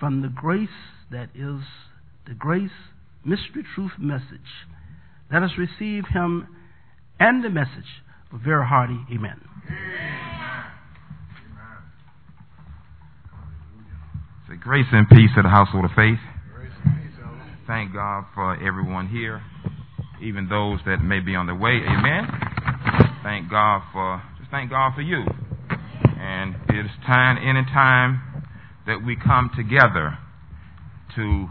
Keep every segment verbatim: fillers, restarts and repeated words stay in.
from the grace that is the Grace Mystery Truth message. Let us receive him and the message with very hearty amen. Say grace and peace to the household of faith. Thank God for everyone here, even those that may be on their way. Amen. Thank God for, just thank God for you. And it is time, any time that we come together to,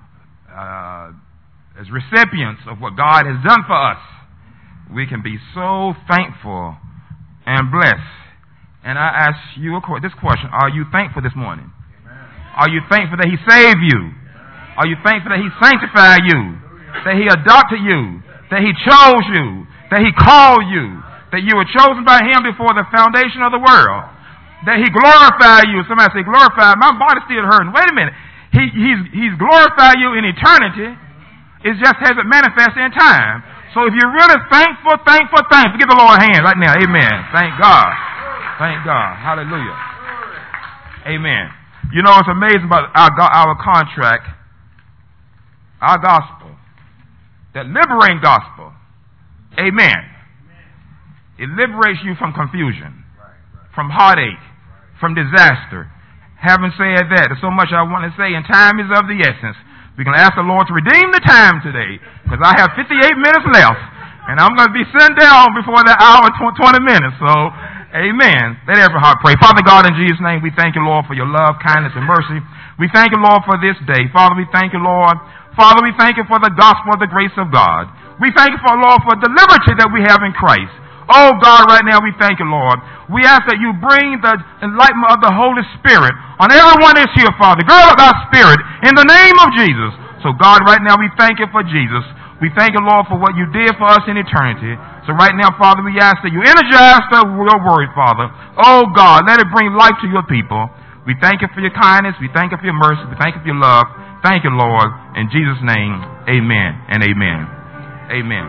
uh, as recipients of what God has done for us, we can be so thankful and blessed. And I ask you this question: are you thankful this morning? Amen. Are you thankful that He saved you? Amen. Are you thankful that He sanctified you? Hallelujah. That He adopted you? That He chose you? That He called you? That you were chosen by Him before the foundation of the world? That He glorified you? Somebody say glorified. My body's still hurting. Wait a minute. He, he's, he's glorified you in eternity. It just hasn't manifested in time. So if you're really thankful, thankful, thankful, give the Lord a hand right now. Amen. Thank God. Thank God. Hallelujah. Amen. You know, it's amazing about our, our contract, our gospel, that liberating gospel. Amen. It liberates you from confusion, from heartache, from disaster. Having said that, there's so much I want to say, and time is of the essence. We're going to ask the Lord to redeem the time today, because I have fifty-eight minutes left, and I'm going to be sitting down before the hour, twenty minutes. So, amen. Let every heart pray. Father God, in Jesus' name, we thank you, Lord, for your love, kindness, and mercy. We thank you, Lord, for this day. Father, we thank you, Lord. Father, we thank you for the gospel of the grace of God. We thank you, for Lord, for the liberty that we have in Christ. Oh, God, right now we thank you, Lord. We ask that you bring the enlightenment of the Holy Spirit on everyone that's here, Father. Gird up our spirit in the name of Jesus. So, God, right now we thank you for Jesus. We thank you, Lord, for what you did for us in eternity. So right now, Father, we ask that you energize the, your word, Father. Oh, God, let it bring life to your people. We thank you for your kindness. We thank you for your mercy. We thank you for your love. Thank you, Lord. In Jesus' name, amen and amen. Amen.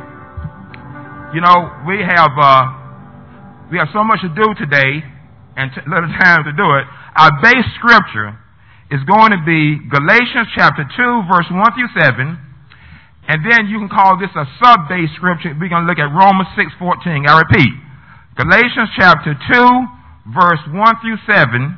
You know, we have uh, we have so much to do today and t- little time to do it. Our base scripture is going to be Galatians chapter two, verse one through seven. And then you can call this a sub-base scripture. We're going to look at Romans six fourteen. I repeat, Galatians chapter two, verse one through seven.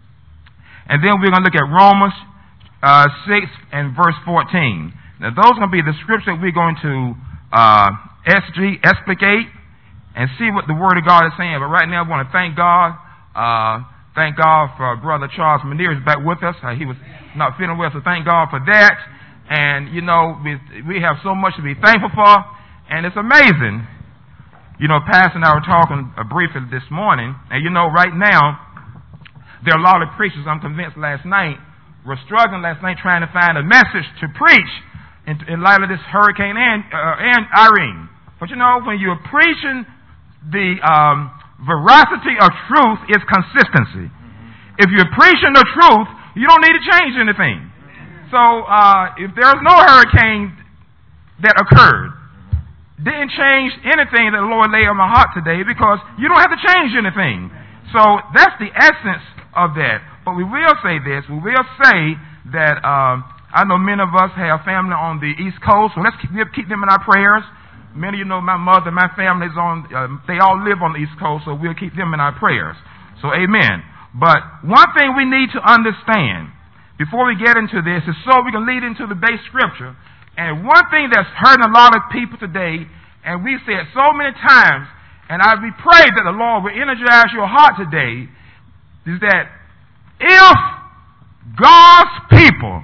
And then we're going to look at Romans uh, six and verse fourteen. Now, those are going to be the scriptures that we're going to uh, explicate and see what the Word of God is saying. But right now, I want to thank God. Uh, thank God for Brother Charles Manier is back with us. Uh, he was not feeling well, so thank God for that. And, you know, we, we have so much to be thankful for, and it's amazing. You know, Pastor and I were talking uh, briefly this morning, and, you know, right now, there are a lot of preachers, I'm convinced, last night, were struggling last night trying to find a message to preach in, in light of this hurricane and, uh, and Irene. But, you know, when you're preaching, the um, veracity of truth is consistency. Mm-hmm. If you're preaching the truth, you don't need to change anything. So, uh, if there's no hurricane that occurred, didn't change anything that the Lord laid on my heart today, because you don't have to change anything. So, that's the essence of that. But we will say this, we will say that, um, I know many of us have family on the East Coast, so let's keep, keep them in our prayers. Many of you know my mother, my family's on, uh, they all live on the East Coast, so we'll keep them in our prayers. So, amen. But one thing we need to understand before we get into this is so we can lead into the base scripture. And one thing that's hurting a lot of people today, and we say it so many times, and I we pray that the Lord will energize your heart today, is that if God's people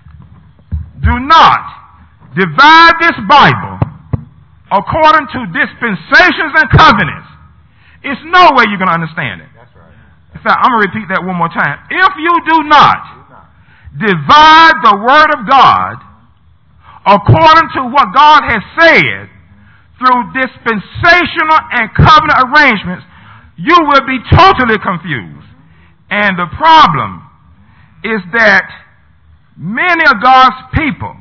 do not divide this Bible according to dispensations and covenants, it's no way you're going to understand it. That's right. In fact, I'm going to repeat that one more time. If you do not divide the Word of God according to what God has said through dispensational and covenant arrangements, you will be totally confused. And the problem is that many of God's people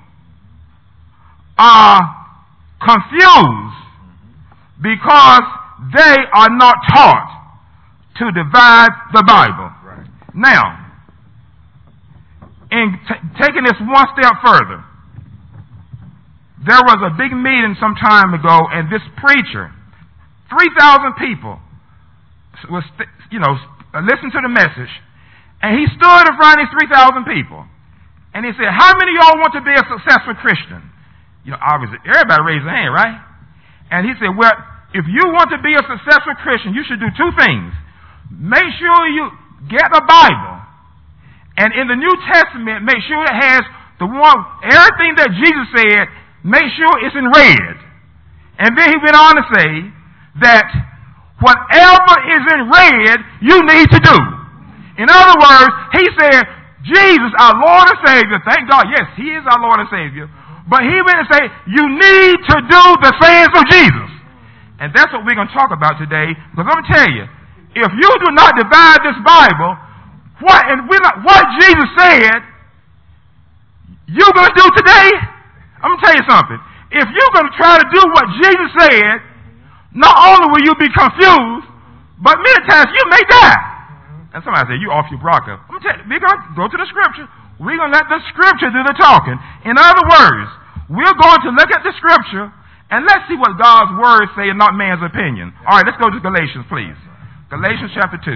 are confused because they are not taught to divide the Bible. Right. Now, in t- taking this one step further, there was a big meeting some time ago, and this preacher, three thousand people, was, you know, listened to the message, and he stood in front of these three thousand people, and he said, how many of y'all want to be a successful Christian? You know, obviously, everybody raised their hand, right? And he said, well, if you want to be a successful Christian, you should do two things. Make sure you get a Bible. And in the New Testament, make sure it has the one, everything that Jesus said, make sure it's in red. And then he went on to say that whatever is in red, you need to do. In other words, he said, Jesus, our Lord and Savior, thank God, yes, he is our Lord and Savior, but he went and say, you need to do the sayings of Jesus. And that's what we're going to talk about today. Because I'm going to tell you, if you do not divide this Bible, what and we're not, what Jesus said, you're going to do today. I'm going to tell you something. If you're going to try to do what Jesus said, not only will you be confused, but many times you may die. And somebody said, you off your blocker. I'm going to tell you, we're going to go to the scripture. We're going to let the scripture do the talking. In other words, we're going to look at the scripture and let's see what God's words say and not man's opinion. All right, let's go to Galatians, please. Galatians chapter two.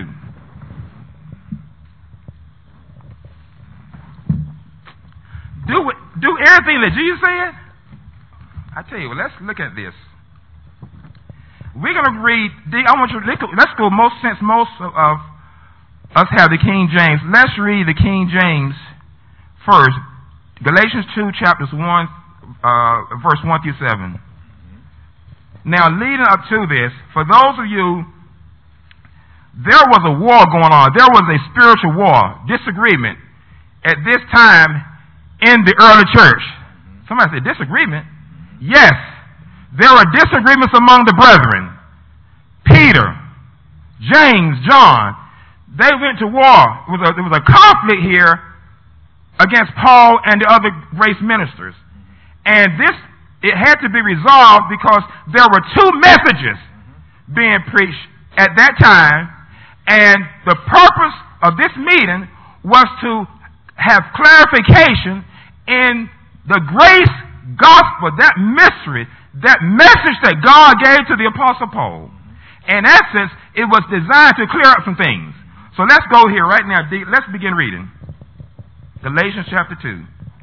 Do it, do everything that Jesus said? I tell you, well, let's look at this. We're going to read, I want you, let's go, most since most of us have the King James, let's read the King James first. Galatians two, chapters one, uh, verse one through seven. Now, leading up to this, for those of you, there was a war going on. There was a spiritual war, disagreement at this time in the early church. Somebody said, disagreement? Yes. There were disagreements among the brethren. Peter, James, John, they went to war. It was a, there was a conflict here against Paul and the other grace ministers. And this, it had to be resolved because there were two messages being preached at that time. And the purpose of this meeting was to have clarification in the grace gospel, that mystery, that message that God gave to the Apostle Paul. In essence, it was designed to clear up some things. So let's go here right now. Let's begin reading. Galatians chapter two.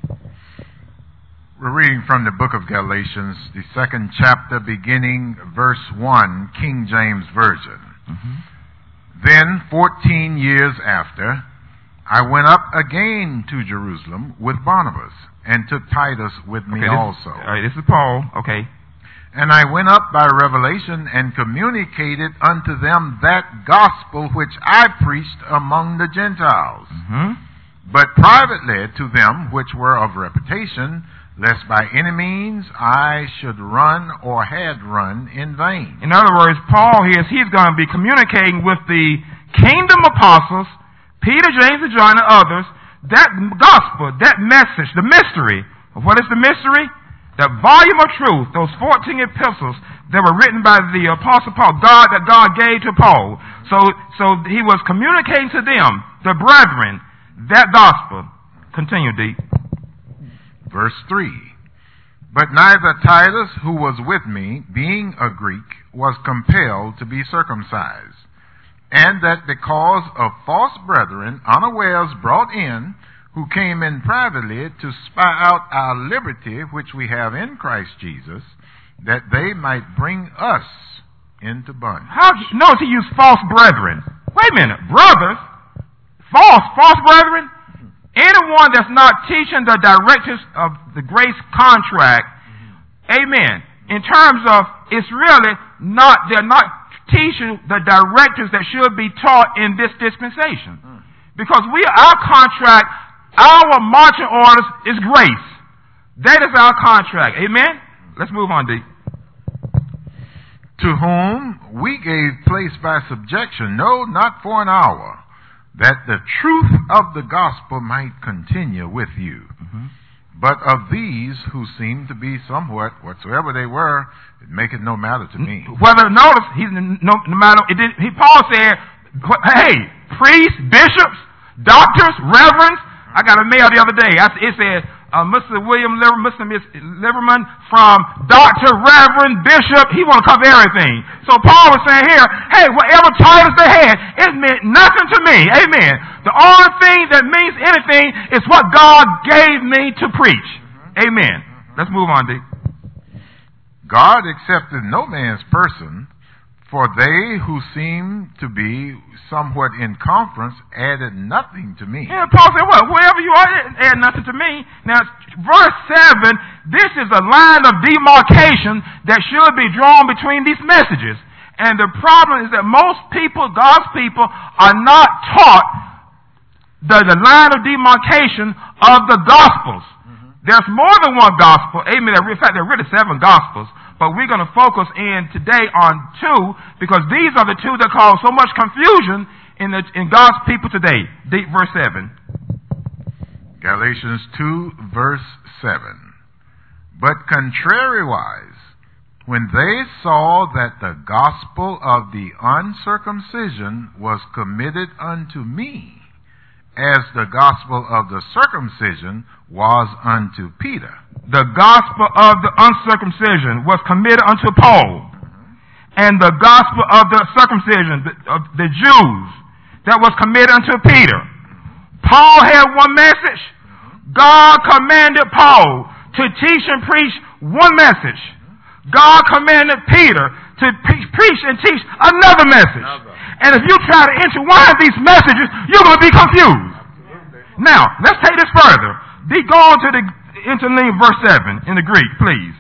We're reading from the book of Galatians, the second chapter, beginning verse one, King James Version. Mm-hmm. Then, fourteen years after, I went up again to Jerusalem with Barnabas, and took Titus with me okay, this, also. All right, this is Paul. Okay. And I went up by revelation and communicated unto them that gospel which I preached among the Gentiles. Mm-hmm. But privately to them which were of reputation, lest by any means I should run or had run in vain. In other words, Paul here, he's going to be communicating with the kingdom apostles, Peter, James, and John, and others, that gospel, that message, the mystery. What is the mystery? The volume of truth, those fourteen epistles that were written by the Apostle Paul, God, that God gave to Paul. So, so he was communicating to them, the brethren, that gospel. Continue, D. Verse three. But neither Titus, who was with me, being a Greek, was compelled to be circumcised. And that because of false brethren, unawares brought in, who came in privately to spy out our liberty which we have in Christ Jesus, that they might bring us into bondage. How notice he used false brethren. Wait a minute, brothers? False, false brethren? Anyone that's not teaching the directives of the grace contract, mm-hmm. amen. In terms of, it's really not, they're not teaching the directives that should be taught in this dispensation. Mm. Because we, our contract, our marching orders is grace. That is our contract. Amen? Let's move on, D. To whom we gave place by subjection, no, not for an hour, that the truth of the gospel might continue with you. Mm-hmm. But of these who seem to be somewhat, whatsoever they were, it maketh no matter to me. Whether, notice, he's no, no matter, it did, he, Paul said, hey, priests, bishops, doctors, reverends, I got a mail the other day. I, it said, uh, Mister William Liverman, Mister Miss Liverman from Doctor Reverend Bishop. He want to cover everything. So Paul was saying here, hey, whatever titles they had, it meant nothing to me. Amen. The only thing that means anything is what God gave me to preach. Amen. Let's move on, D. God accepted no man's person, for they who seemed to be somewhat in conference added nothing to me. Yeah, Paul said, what? Wherever you are, add nothing to me. Now, verse seven, this is a line of demarcation that should be drawn between these messages. And the problem is that most people, God's people, are not taught the, the line of demarcation of the Gospels. Mm-hmm. There's more than one Gospel. Amen. In fact, there are really seven Gospels. But we're going to focus in today on two, because these are the two that cause so much confusion in the, in God's people today. Deep verse seven. Galatians two, verse seven. But contrariwise, when they saw that the gospel of the uncircumcision was committed unto me, as the gospel of the circumcision was unto Peter. The gospel of the uncircumcision was committed unto Paul. And the gospel of the circumcision, the, of the Jews, that was committed unto Peter. Paul had one message. God commanded Paul to teach and preach one message. God commanded Peter to pre- preach and teach another message. And if you try to intertwine these messages, you're going to be confused. Now, let's take this further. Be going to the interlinear verse seven in the Greek, please.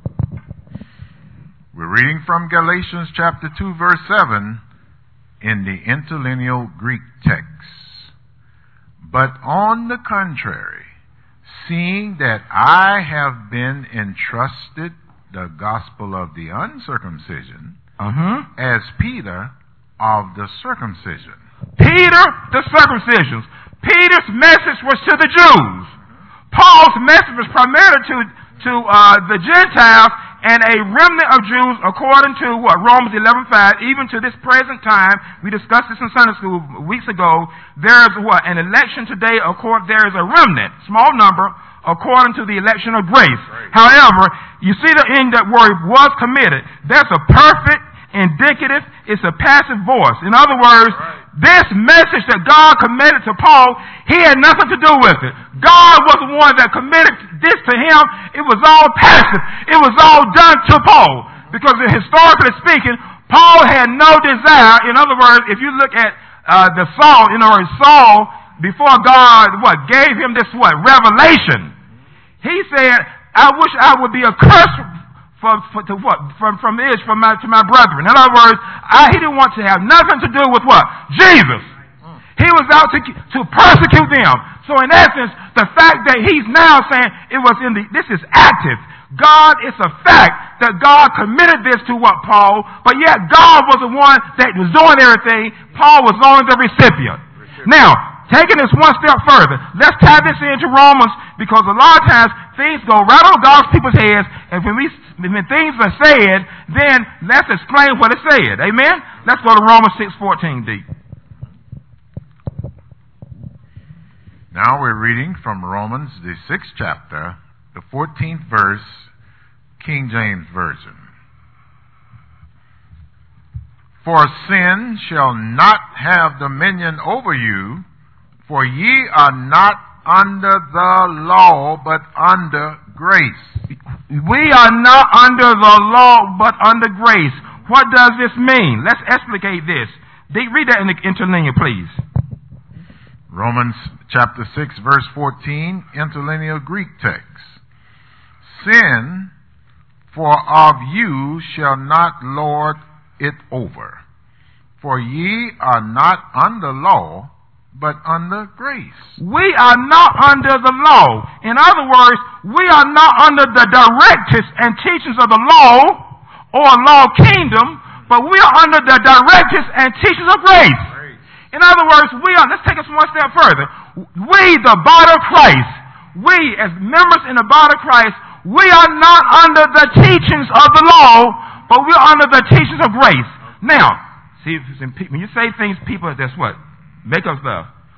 We're reading from Galatians chapter two, verse seven in the interlinear Greek text. But on the contrary, seeing that I have been entrusted the gospel of the uncircumcision, uh-huh. as Peter of the circumcision. Peter, the circumcision. Peter's message was to the Jews. Paul's message was primarily to, to uh, the Gentiles and a remnant of Jews, according to what Romans eleven five. Even to this present time, we discussed this in Sunday school weeks ago. There is what an election today. According, there is a remnant, small number, according to the election of grace. Right. However, you see the in that word was committed. That's a perfect indicative. It's a passive voice. In other words, right. This message that God committed to Paul, he had nothing to do with it. God was the one that committed this to him. It was all passive. It was all done to Paul. Because historically speaking, Paul had no desire. In other words, if you look at uh, the Saul, in other words, Saul, before God what gave him this what revelation, he said, I wish I would be accursed For, for, to what? From, from Israel, from my, to my brethren. In other words, I, he didn't want to have nothing to do with what? Jesus. Mm. He was out to, to persecute them. So in essence, the fact that he's now saying it was in the, this is active. God, it's a fact that God committed this to what Paul, but yet God was the one that was doing everything. Paul was only the recipient. recipient. Now, taking this one step further, let's tie this into Romans, because a lot of times things go right on God's people's heads, and when we when things are said, then let's explain what it said. Amen? Let's go to Romans six fourteen, D. Now we're reading from Romans, the sixth chapter, the fourteenth verse, King James Version. For sin shall not have dominion over you, for ye are not under the law, but under grace. We are not under the law, but under grace. What does this mean? Let's explicate this. Read that in the interlinear, please. Romans chapter six, verse fourteen, interlinear Greek text. Sin, for of you shall not lord it over, for ye are not under law, but under grace. We are not under the law. In other words, we are not under the directives and teachings of the law or law kingdom, but we are under the directives and teachings of grace. grace. In other words, we are, let's take us one step further. We, the body of Christ, we as members in the body of Christ, we are not under the teachings of the law, but we are under the teachings of grace. Now, see, when you say things, people, that's what? Make up stuff.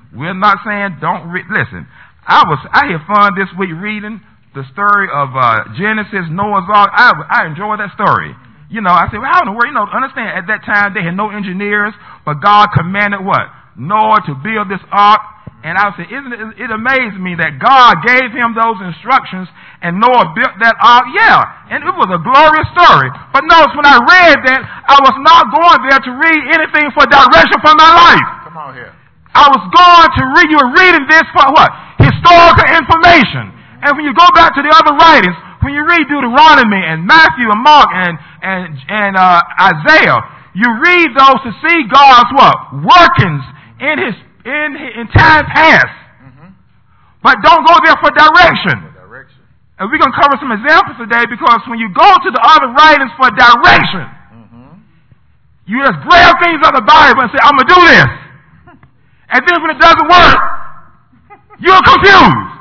We're not saying don't read. Listen, I was I had fun this week reading the story of uh, Genesis, Noah's Ark. I I enjoyed that story. You know, I said, well, how in the world, you know, understand at that time they had no engineers, but God commanded what? Noah to build this ark. And I said, isn't it, it amazed me that God gave him those instructions and Noah built that ark? Yeah, and it was a glorious story. But notice when I read that, I was not going there to read anything for direction for my life. Come on here. I was going to read, you were reading this for what? Historical information. And when you go back to the other writings, when you read Deuteronomy and Matthew and Mark and, and, and uh, Isaiah, you read those to see God's what? Workings in his In, in time past. Mm-hmm. But don't go there for direction. For direction. And we're going to cover some examples today because when you go to the other writings for direction, mm-hmm. you just grab things out of the Bible and say, I'm going to do this. And then when it doesn't work, you're confused.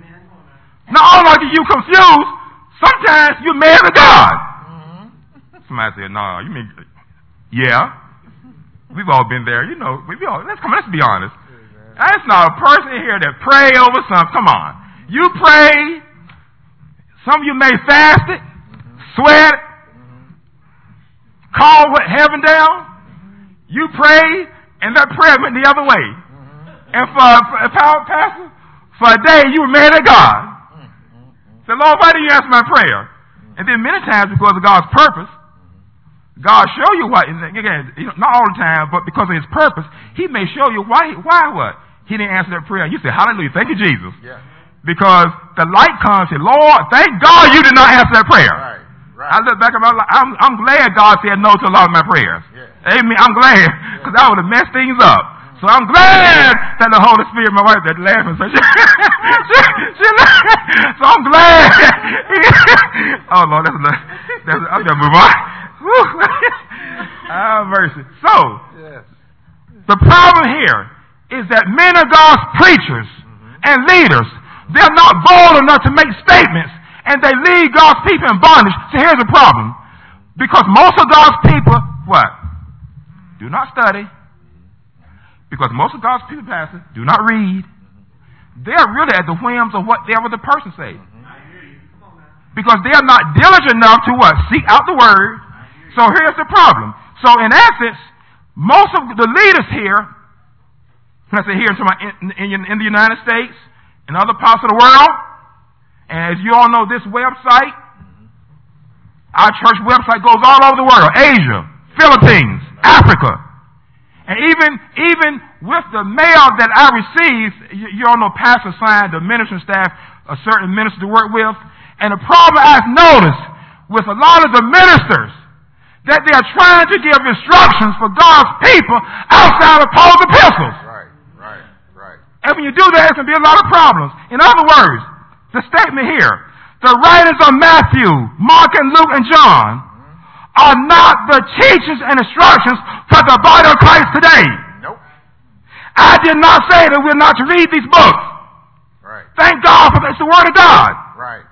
Not only are you confused, sometimes you're mad at God. Mm-hmm. Somebody said, no, you mean, yeah. We've all been there, you know. We all, let's come. Let's be honest. There's not a person in here that pray over something. Come on, you pray. Some of you may fast it, mm-hmm. sweat it, mm-hmm. call what heaven down. Mm-hmm. You pray, and that prayer went the other way. Mm-hmm. And for, for pastor, for a day you were mad at God. Mm-hmm. Say, Lord, why didn't you answer my prayer? Mm-hmm. And then many times because of God's purpose. God show you what, again, not all the time, but because of his purpose, he may show you why, why what? He didn't answer that prayer. You say, hallelujah, thank you, Jesus. Yeah. Because the light comes and say, Lord, thank God you did not answer that prayer. Right, right. I look back at my life, I'm, I'm glad God said no to a lot of my prayers. Yeah. Amen. I'm glad, because yeah. I would have messed things up. So I'm glad that the Holy Spirit, my wife, that laughing, so she, she, she so I'm glad. Oh, Lord, that's enough. That's, I'm going to move on. Ah, mercy. So, yes. The problem here is that many of God's preachers mm-hmm. and leaders, they're not bold enough to make statements, and they lead God's people in bondage. So here's the problem. Because most of God's people, what? Do not study. Because most of God's people, pastor, do not read. They're really at the whims of whatever the person says. Because they're not diligent enough to what? Seek out the word. So here's the problem. So in essence, most of the leaders here, when I say here, in, in, in the United States and other parts of the world, and as you all know, this website, our church website goes all over the world, Asia, Philippines, Africa. And even even with the mail that I received, you, you all know pastor assigned the ministering staff a certain minister to work with. And the problem I've noticed with a lot of the ministers, that they are trying to give instructions for God's people outside of Paul's epistles. Right, right, right. And when you do that, there's going to be a lot of problems. In other words, the statement here, the writings of Matthew, Mark, and Luke, and John mm-hmm. are not the teachings and instructions for the body of Christ today. Nope. I did not say that we're not to read these books. Right. Thank God for it's the Word of God. Right.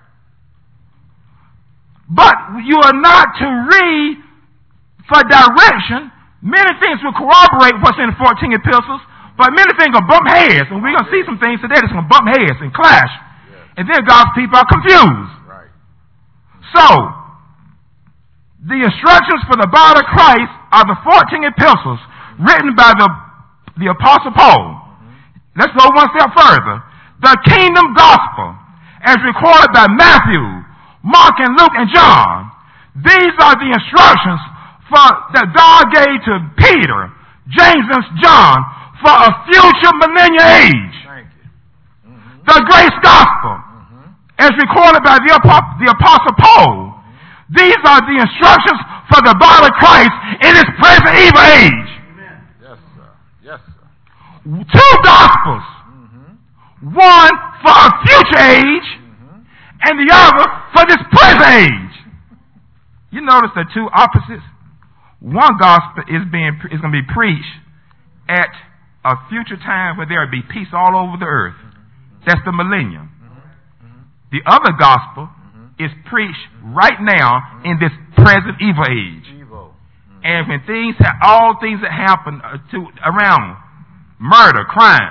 But you are not to read for direction. Many things will corroborate what's in the fourteen epistles, but many things will bump heads. And we're going to see some things today that's going to bump heads and clash. Yeah. And then God's people are confused. Right. So, the instructions for the body of Christ are the fourteen epistles written by the, the Apostle Paul. Mm-hmm. Let's go one step further. The kingdom gospel, as recorded by Matthew, Mark, and Luke, and John. These are the instructions for, that God gave to Peter, James, and John for a future millennial age. Thank you. Mm-hmm. The grace gospel, mm-hmm. as recorded by the, the Apostle Paul. Mm-hmm. These are the instructions for the body of Christ in this present evil age. Amen. Yes, sir. Yes, sir. Two gospels. Mm-hmm. One for a future age, mm-hmm. and the other for this present age. You notice the two opposites? One gospel is being is going to be preached at a future time where there will be peace all over the earth. That's the millennium. The other gospel is preached right now in this present evil age. And when things, all things that happen to around murder, crime,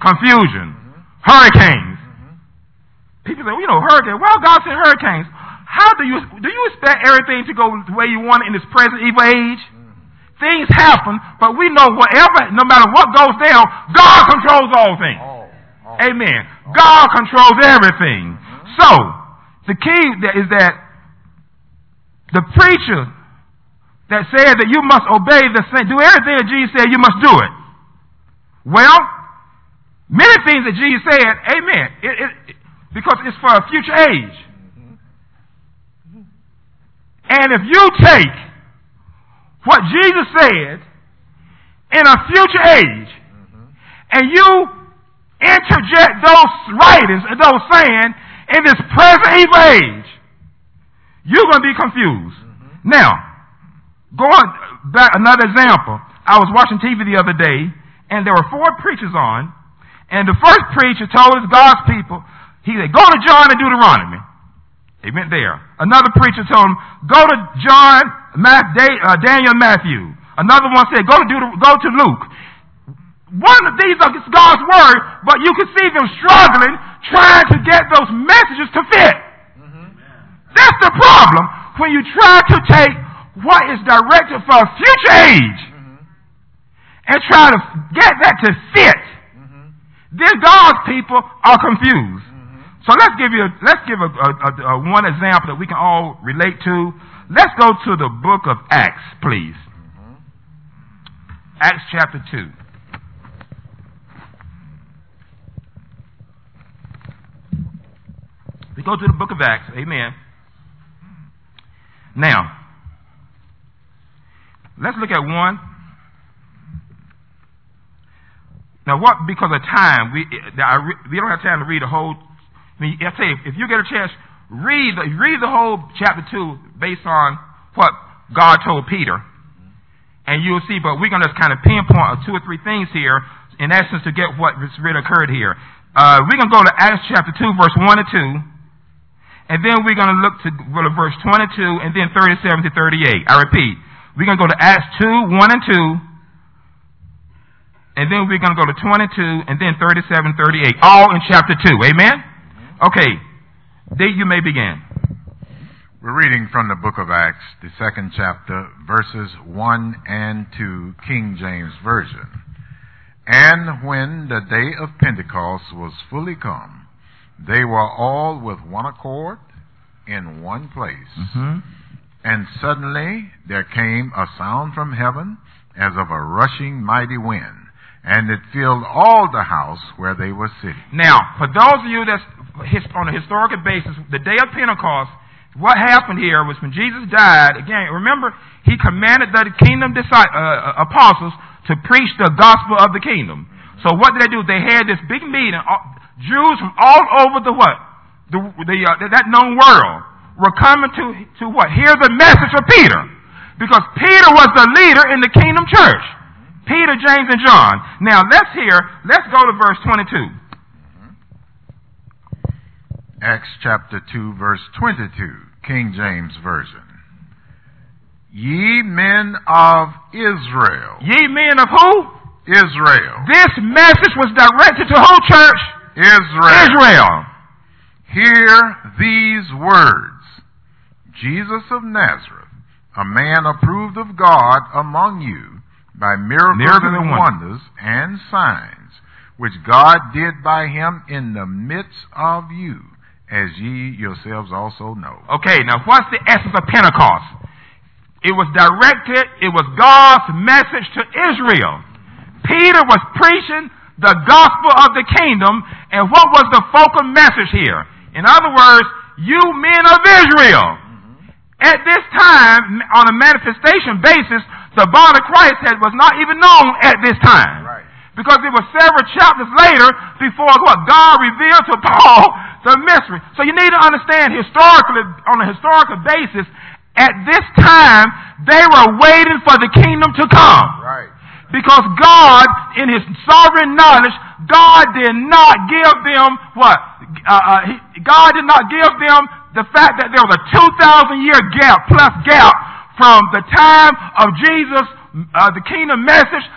confusion, mm-hmm. hurricanes. Mm-hmm. People say, well, you know, hurricanes. Well, God sent hurricanes. How do you do you expect everything to go the way you want it in this present evil age? Mm-hmm. Things happen, but we know whatever, no matter what goes down, God controls all things. Oh, oh, Amen. Oh. God controls everything. Mm-hmm. So, the key is that the preacher that said that you must obey the same, do everything that Jesus said, you must do it. Well, many things that Jesus said, amen, it, it, it, because it's for a future age. Mm-hmm. And if you take what Jesus said in a future age, mm-hmm. and you interject those writings and those sayings in this present evil age, you're going to be confused. Mm-hmm. Now, going back, another example. I was watching T V the other day, and there were four preachers on, and the first preacher told his God's people, he said, go to John and Deuteronomy. He went there. Another preacher told him, go to John, Matt, uh, Daniel, Matthew. Another one said, go to Deut- go to Luke. One of these are God's word, but you can see them struggling, trying to get those messages to fit. Mm-hmm. That's the problem when you try to take what is directed for a future age mm-hmm. and try to get that to fit. Mm-hmm. Then God's people are confused. Mm-hmm. So let's give you let's give a, a, a, a one example that we can all relate to. Let's go to the book of Acts, please. Mm-hmm. Acts chapter two. We go to the book of Acts. Amen. Now, let's look at one. Now, what? Because of time, we I, we don't have time to read the whole. I mean, I tell you, if you get a chance, read the, read the whole chapter two based on what God told Peter, and you'll see. But we're going to just kind of pinpoint two or three things here, in essence, to get what really occurred here. Uh, we're going to go to Acts chapter two, verse one and two. And then we're going to look to verse twenty-two and then thirty-seven to thirty-eight. I repeat, we're going to go to Acts two, one and two. And then we're going to go to twenty-two and then thirty-seven, thirty-eight. All in chapter two. Amen? Okay. There you may begin. We're reading from the book of Acts, the second chapter, verses one and two, King James Version. And when the day of Pentecost was fully come, they were all with one accord in one place. Mm-hmm. And suddenly there came a sound from heaven as of a rushing mighty wind, and it filled all the house where they were sitting. Now, for those of you that's on a historical basis, the day of Pentecost, what happened here was when Jesus died, again, remember, he commanded the kingdom uh, apostles to preach the gospel of the kingdom. So what did they do? They had this big meeting. Jews from all over the what? The, the uh, that known world were coming to, to what? Hear the message of Peter. Because Peter was the leader in the kingdom church. Peter, James, and John. Now, let's hear, let's go to verse twenty-two. Acts chapter two, verse twenty-two, King James Version. Ye men of Israel. Ye men of who? Israel. This message was directed to whole church? Israel. Israel. Hear these words. Jesus of Nazareth, a man approved of God among you by miracles, miracles and wonders and signs, which God did by him in the midst of you, as ye yourselves also know. Okay, now what's the essence of Pentecost? It was directed, it was God's message to Israel. Peter was preaching the gospel of the kingdom, and what was the focal message here? In other words, you men of Israel. Mm-hmm. At this time, on a manifestation basis, the body of Christ had, was not even known at this time. Right. Because it was several chapters later before what God revealed to Paul the mystery. So you need to understand historically, on a historical basis, at this time, they were waiting for the kingdom to come. Right. Because God, in his sovereign knowledge, God did not give them what? Uh, uh, he, God did not give them the fact that there was a two thousand year gap, plus gap, from the time of Jesus, uh, the kingdom message,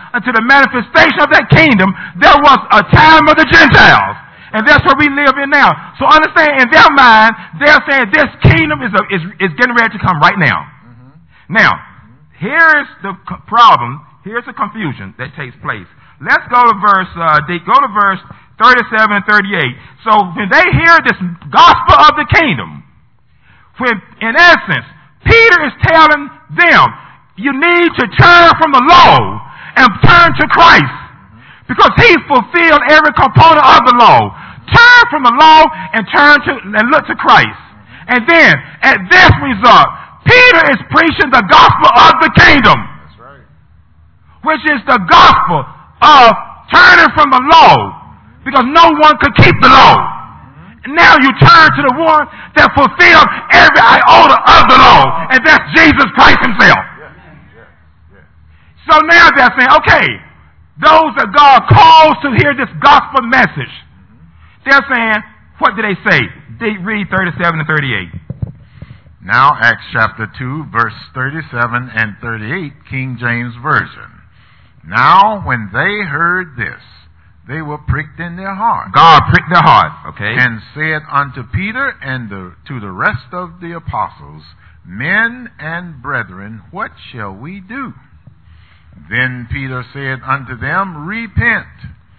until the manifestation of that kingdom, there was a time of the Gentiles. And that's where we live in now. So understand, in their mind, they're saying this kingdom is, a, is, is getting ready to come right now. Mm-hmm. Now, here's the problem. Here's the confusion that takes place. Let's go to verse, uh, go to verse thirty-seven and thirty-eight. So when they hear this gospel of the kingdom, when in essence, Peter is telling them, you need to turn from the law and turn to Christ. Because he's fulfilled every component of the law. Turn from the law and turn to and look to Christ. And then, at this result, Peter is preaching the gospel of the kingdom. That's right. Which is the gospel of turning from the law. Because no one could keep the law. Now you turn to the one that fulfilled every iota of the law. And that's Jesus Christ himself. Yeah. Yeah. Yeah. So now they're saying, okay, those that God calls to hear this gospel message, they're saying, what do they say? They read thirty-seven and thirty-eight. Now Acts chapter two, verse thirty-seven and thirty-eight, King James Version. Now when they heard this, they were pricked in their heart. God pricked their heart, okay. And said unto Peter and the, to the rest of the apostles, Men and brethren, what shall we do? Then Peter said unto them, Repent,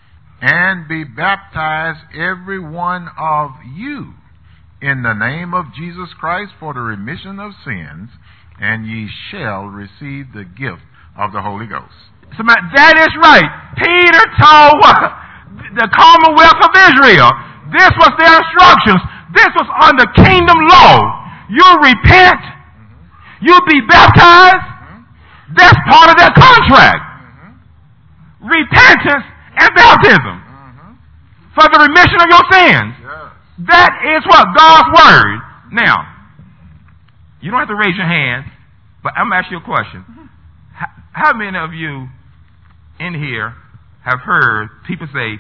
and be baptized every one of you in the name of Jesus Christ for the remission of sins, and ye shall receive the gift of the Holy Ghost. So that is right. Peter told what? The commonwealth of Israel. This was their instructions. This was under kingdom law. You repent. You be baptized. That's part of their contract. Mm-hmm. Repentance and baptism. Mm-hmm. For the remission of your sins. Yes. That is what God's word. Now, you don't have to raise your hand, but I'm going to ask you a question. Mm-hmm. How, how many of you in here have heard people say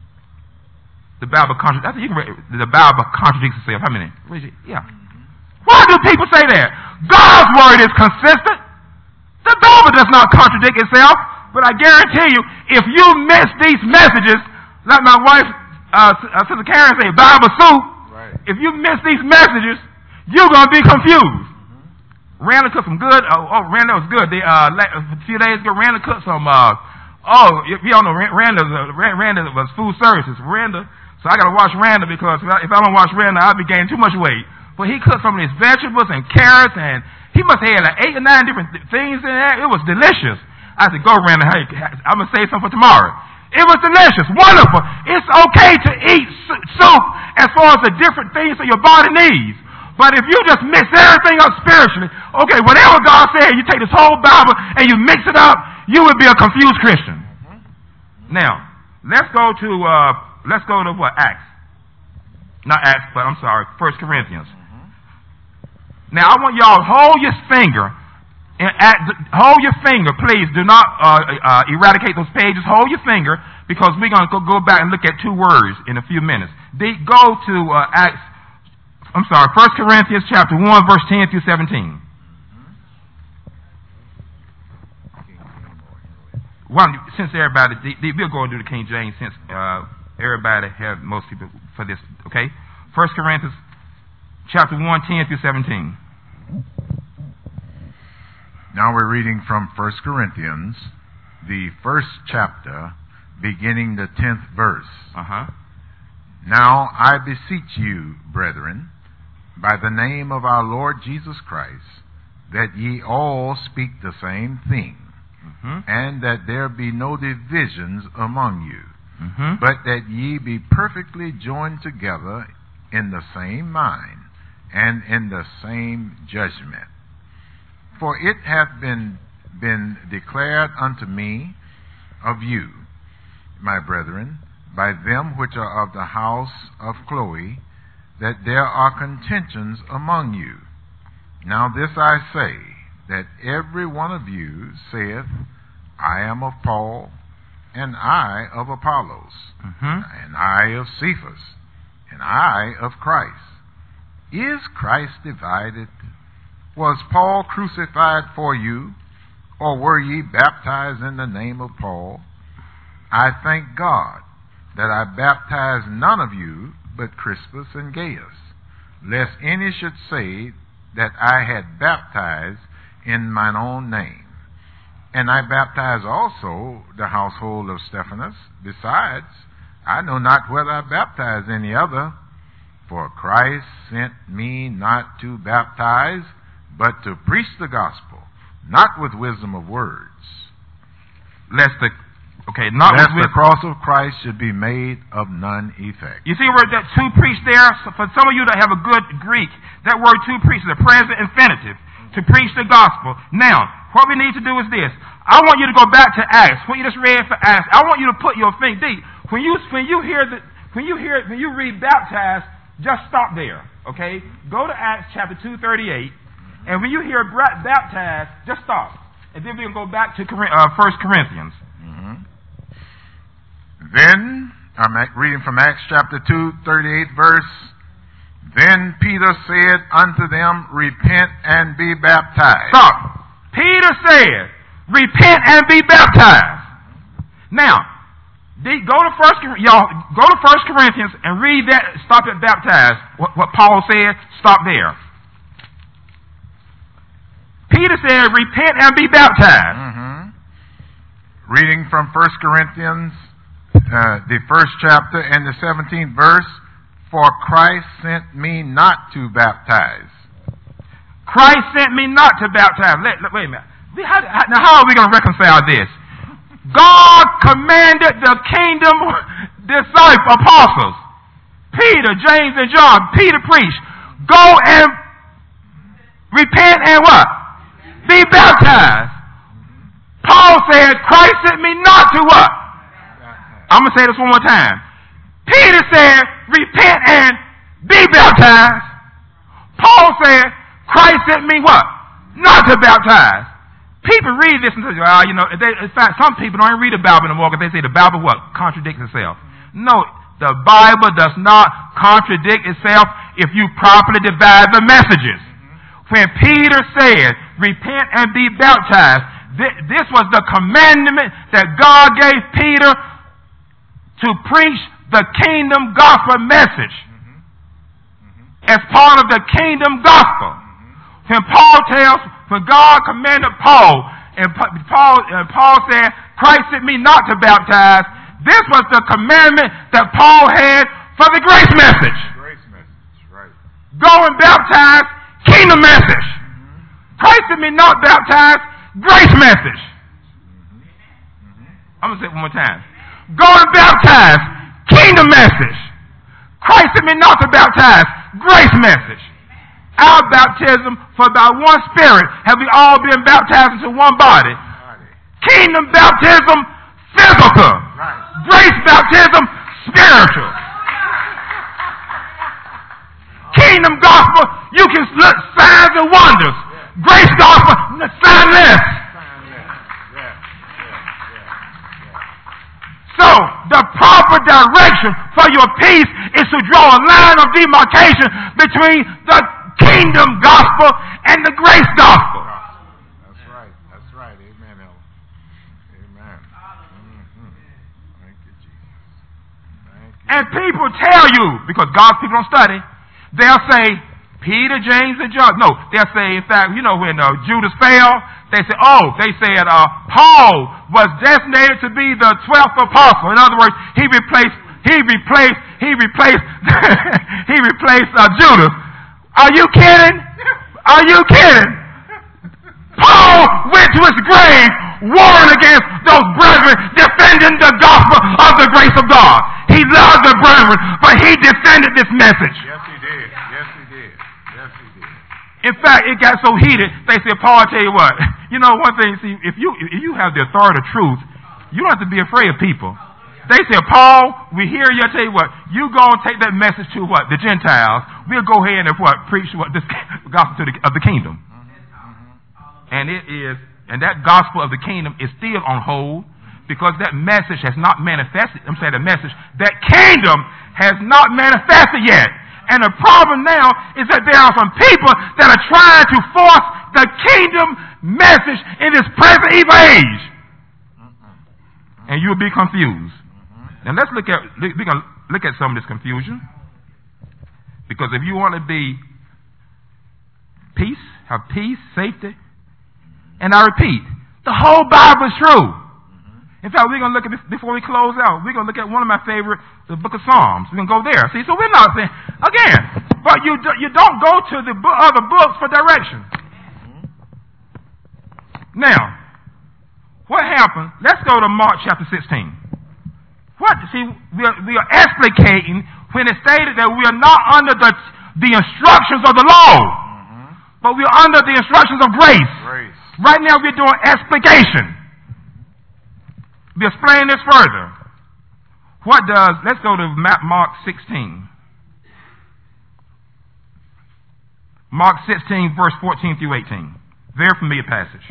the Bible contradicts? I think you can, the Bible contradicts itself. How many? Raise your, yeah. Mm-hmm. Why do people say that? God's word is consistent. The Bible does not contradict itself, but I guarantee you, if you miss these messages, like my wife, uh, Sister Karen said, Bible soup, right. If you miss these messages, you're going to be confused. Mm-hmm. Randall cooked some good, oh, oh Randall was good. They, uh, a few days ago, Randall cooked some, uh, oh, if you don't know, Randall, uh, Randall was food services. Randall, so I got to watch Randall because if I, if I don't watch Randall, I'll be gaining too much weight. But he cooked some of these vegetables and carrots and he must have had like eight or nine different th- things in there. It was delicious. I said, go, Randall. Hey, I'm going to save some for tomorrow. It was delicious. Wonderful. It's okay to eat su- soup as far as the different things that your body needs. But if you just mix everything up spiritually, okay, whatever God said, you take this whole Bible and you mix it up, you would be a confused Christian. Mm-hmm. Now, let's go to, uh, let's go to what? Acts. Not Acts, but I'm sorry, First Corinthians. Now, I want y'all to hold your finger, and at, hold your finger, please. Do not uh, uh, eradicate those pages. Hold your finger, because we're going to go, go back and look at two words in a few minutes. They go to uh, Acts, I'm sorry, First Corinthians chapter one, verse ten through seventeen. Well, since everybody, they, they, we'll go and do the King James, since uh, everybody have, most people for this, okay? First Corinthians chapter one, ten through seventeen. Now we're reading from First Corinthians, the first chapter, beginning the tenth verse. Uh-huh. Now I beseech you, brethren, by the name of our Lord Jesus Christ, that ye all speak the same thing, mm-hmm. and that there be no divisions among you, mm-hmm. but that ye be perfectly joined together in the same mind, and in the same judgment. For it hath been, been declared unto me of you, my brethren, by them which are of the house of Chloe, that there are contentions among you. Now this I say, that every one of you saith, I am of Paul, and I of Apollos, mm-hmm. and I of Cephas, and I of Christ. Is Christ divided? Was Paul crucified for you? or were ye baptized in the name of Paul? I thank God that I baptized none of you but Crispus and Gaius, lest any should say that I had baptized in mine own name. And I baptized also the household of Stephanas. Besides, I know not whether I baptized any other, for Christ sent me not to baptize, but to preach the gospel, not with wisdom of words, lest the okay, not lest with the cross of Christ should be made of none effect. You see where that to preach there? So for some of you that have a good Greek, that word to preach is a present infinitive, to preach the gospel. Now, what we need to do is this. I want you to go back to Acts. What you just read for Acts, I want you to put your finger deep. When you when you hear the when you hear when you read baptized, just stop there. Okay? Go to Acts chapter two thirty-eight, and when you hear baptized, just stop. And then we'll go back to uh, First Corinthians. Mm-hmm. Then, I'm reading from Acts chapter two, thirty-eighth verse. Then Peter said unto them, repent and be baptized. Stop. Peter said, repent and be baptized. Now, go to First y'all go to First Corinthians and read that. Stop at baptized. What, what Paul said. Stop there. Peter said, repent and be baptized. Mm-hmm. Reading from First Corinthians, uh, the first chapter and the seventeenth verse. For Christ sent me not to baptize. Christ sent me not to baptize. Let, let, wait a minute. How, how, now, how are we going to reconcile this? God commanded the kingdom disciples, apostles, Peter, James, and John. Peter preached. Go and repent and what? Be baptized. Paul said, Christ sent me not to what? I'm going to say this one more time. Peter said, repent and be baptized. Paul said, Christ sent me what? Not to baptize. People read this and say, oh, you know, they, in fact, some people don't even read the Bible anymore because they say the Bible what? Contradicts itself. No, the Bible does not contradict itself if you properly divide the messages. When Peter said, repent and be baptized, th- this was the commandment that God gave Peter to preach the kingdom gospel message mm-hmm. Mm-hmm. as part of the kingdom gospel. Mm-hmm. When Paul tells, when God commanded Paul, and Paul, and Paul said, Christ sent me not to baptize, this was the commandment that Paul had for the grace message. Grace message, right. Go and baptize, kingdom message. Mm-hmm. Christ sent me not baptize, grace message. Mm-hmm. Mm-hmm. I'm going to say it one more time. Go and baptize, kingdom message. Christ sent me not to baptize, grace message. Our baptism, for by one Spirit have we all been baptized into one body. Kingdom baptism, physical. Grace baptism, spiritual. Kingdom gospel, you can look signs and wonders. Grace gospel, signless. So, the proper direction for your peace is to draw a line of demarcation between the kingdom gospel and the grace gospel. That's right. That's right. Amen, Ellen. Amen. Mm-hmm. Thank you, Jesus. Thank you. And people tell you, because God's people don't study, they'll say, Peter, James, and John. No, they'll say, in fact, you know, when uh, Judas fell, they say, oh, they said uh, Paul was designated to be the twelfth apostle. In other words, he replaced, he replaced, he replaced, he replaced uh, Judas. Are you kidding? Are you kidding? Paul went to his grave warring against those brethren, defending the gospel of the grace of God. He loved the brethren, but he defended this message. Yes, he did. Yes, he did. Yes, he did. In fact, it got so heated, they said, Paul, I tell you what, you know, one thing, see, if you if you have the authority of truth, you don't have to be afraid of people. They said, Paul, we hear you, I tell you what, you go and take that message to what? The Gentiles. We'll go ahead and what? Preach what? This gospel to the, of the kingdom. Mm-hmm. And it is, and that gospel of the kingdom is still on hold because that message has not manifested. I'm saying the message, that kingdom has not manifested yet. And the problem now is that there are some people that are trying to force the kingdom message in this present evil age. And you'll be confused. Now let's look at we're gonna look at some of this confusion. Because if you want to be peace, have peace, safety, and I repeat, the whole Bible is true. In fact, we're going to look at this before we close out. We're going to look at one of my favorite, the book of Psalms. We're going to go there. See, so we're not saying, again, but you, do, you don't go to the bo- other books for direction. Now, what happened? Let's go to Mark chapter sixteen. What? See, we are, we are explicating when it stated that we are not under the, the instructions of the law, mm-hmm. but we are under the instructions of grace. grace. Right now we're doing explication. We'll explain this further. What does, let's go to Mark sixteen. Mark sixteen, verse fourteen through eighteen. Very familiar passage.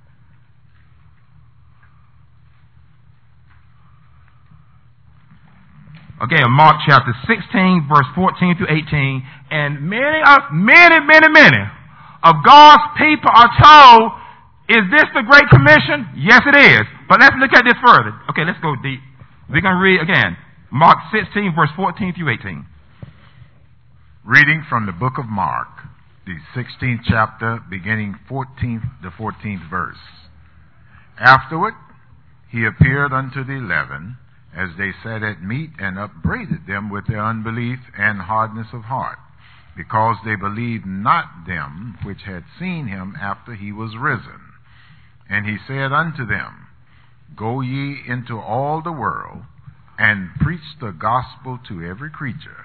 Okay, Mark chapter sixteen, verse fourteen through eighteen. And many, of, many, many, many of God's people are told, is this the Great Commission? Yes, it is. But let's look at this further. Okay, let's go deep. We're going to read again. Mark sixteen, verse fourteen through eighteen. Reading from the book of Mark, the sixteenth chapter, beginning fourteenth to fourteenth verse. Afterward, he appeared unto the eleven, as they sat at meat, and upbraided them with their unbelief and hardness of heart, because they believed not them which had seen him after he was risen. And he said unto them, Go ye into all the world, and preach the gospel to every creature.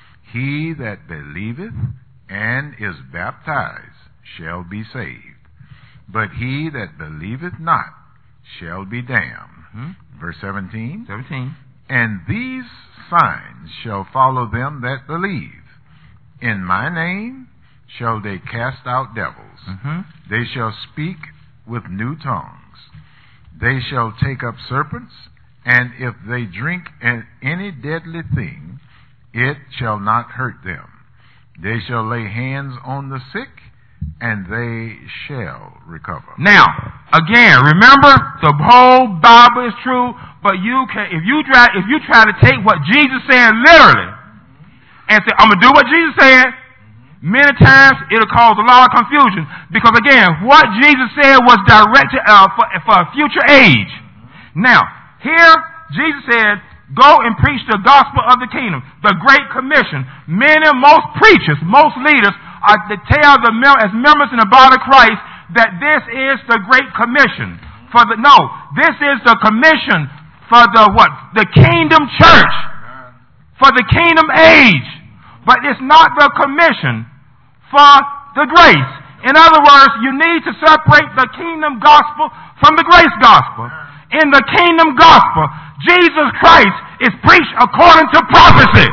He that believeth and is baptized shall be saved, but he that believeth not shall be damned. Hmm? Verse seventeen. seventeen. And these signs shall follow them that believe. In my name shall they cast out devils. Mm-hmm. They shall speak with new tongues. They shall take up serpents, and if they drink any deadly thing, it shall not hurt them. They shall lay hands on the sick, and they shall recover. Now, again, remember, the whole Bible is true, but you can, if you try, if you try to take what Jesus said literally, and say, I'm going to do what Jesus said, many times it'll cause a lot of confusion. Because again, what Jesus said was directed uh, for, for a future age. Now, here, Jesus said, go and preach the gospel of the kingdom, the Great Commission. Many, most preachers, most leaders are to tell the as members in the body of Christ that this is the Great Commission. For the no, this is the commission for the what? The kingdom church, for the kingdom age. But it's not the commission for the grace. In other words, you need to separate the kingdom gospel from the grace gospel. In the kingdom gospel, Jesus Christ is preached according to prophecy.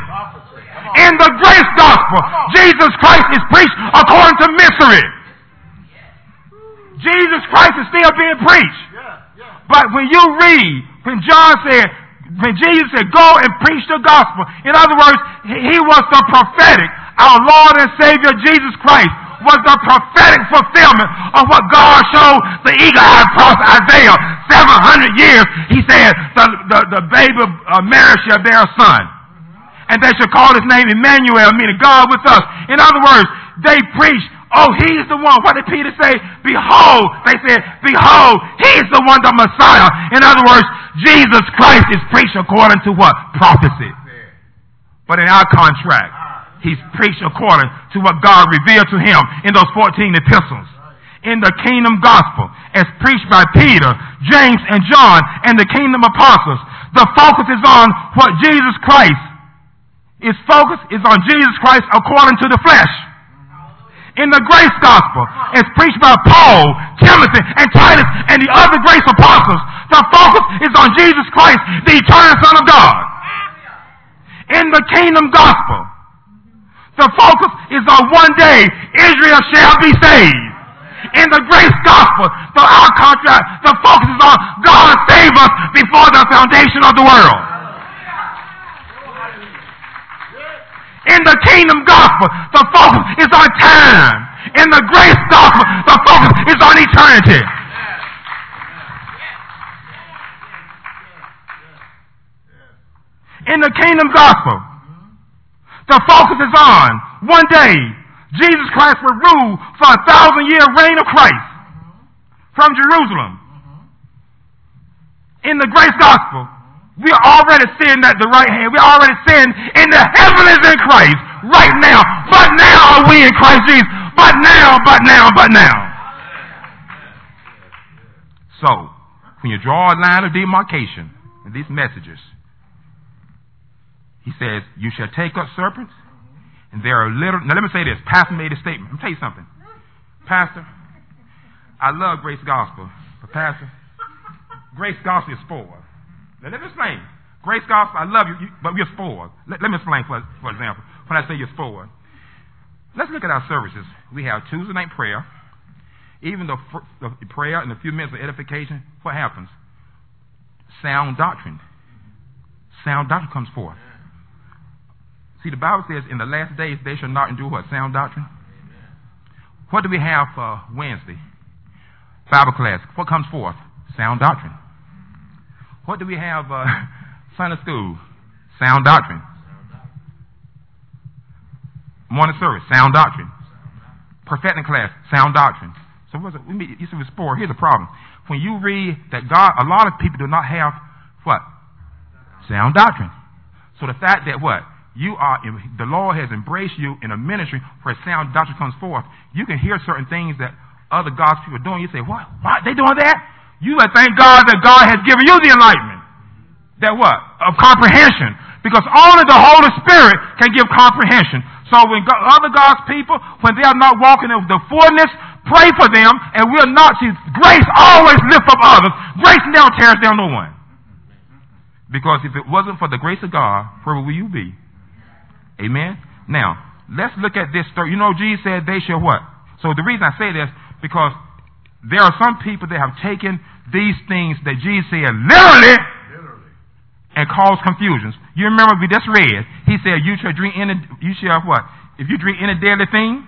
In the grace gospel, Jesus Christ is preached according to mystery. Jesus Christ is still being preached. But when you read, when John said, when Jesus said, go and preach the gospel, in other words, he was the prophetic. Our Lord and Savior Jesus Christ was the prophetic fulfillment of what God showed the eagle-eyed prophet Isaiah seven hundred years. He said, the, the, the baby uh, Mary shall bear a son. And they shall call his name Emmanuel, meaning God with us. In other words, they preached, oh, he's the one. What did Peter say? Behold, they said, behold, he's the one, the Messiah. In other words, Jesus Christ is preached according to what? Prophecy. But in our contract, he's preached according to what God revealed to him in those fourteen epistles. In the kingdom gospel, as preached by Peter, James, and John, and the kingdom apostles, the focus is on what Jesus Christ, its focus is on Jesus Christ according to the flesh. In the grace gospel, as preached by Paul, Timothy, and Titus, and the other grace apostles, the focus is on Jesus Christ, the eternal Son of God. In the kingdom gospel, the focus is on one day Israel shall be saved. In the grace gospel, the our contract, the focus is on God save us before the foundation of the world. In the kingdom gospel, the focus is on time. In the grace gospel, the focus is on eternity. In the kingdom gospel, the focus is on one day Jesus Christ will rule for a thousand year reign of Christ from Jerusalem. In the grace gospel, we are already sitting at the right hand. We are already sitting in the heavens in Christ right now. But now are we in Christ Jesus. But now, but now, but now. So, when you draw a line of demarcation in these messages, he says, you shall take up serpents, and there are little... Now, let me say this. Pastor made a statement. Let me tell you something. Pastor, I love Grace Gospel, but Pastor, Grace Gospel is spoiled. Now, let me explain. Grace Gospel, I love you, you but we're spoiled. Let, let me explain, for, for example, when I say you're spoiled. Let's look at our services. We have Tuesday night prayer. Even the, the prayer and a few minutes of edification, what happens? Sound doctrine. Sound doctrine comes forth. See, the Bible says in the last days they shall not endure what? Sound doctrine. Amen. What do we have for Wednesday? Bible class. What comes forth? Sound doctrine. What do we have uh, Sunday school? Sound doctrine. Morning service. Sound doctrine. Prophetic class. Sound doctrine. So what's it? We meet, you see, with sport. Here's the problem. When you read that God, a lot of people do not have what? Sound doctrine. So the fact that what? You are, the Lord has embraced you in a ministry where sound doctrine comes forth. You can hear certain things that other God's people are doing. You say, what? What? They doing that? You would thank God that God has given you the enlightenment. That what? Of comprehension. Because only the Holy Spirit can give comprehension. So when God, other God's people, when they are not walking in the fullness, pray for them, and we'll not see. Grace always lifts up others. Grace never tears down no one. Because if it wasn't for the grace of God, where will you be? Amen? Now, let's look at this story. You know, Jesus said they shall what? So the reason I say this, because there are some people that have taken these things that Jesus said literally, literally. and caused confusions. You remember we just read, he said, you shall drink any, you shall what? If you drink any deadly thing,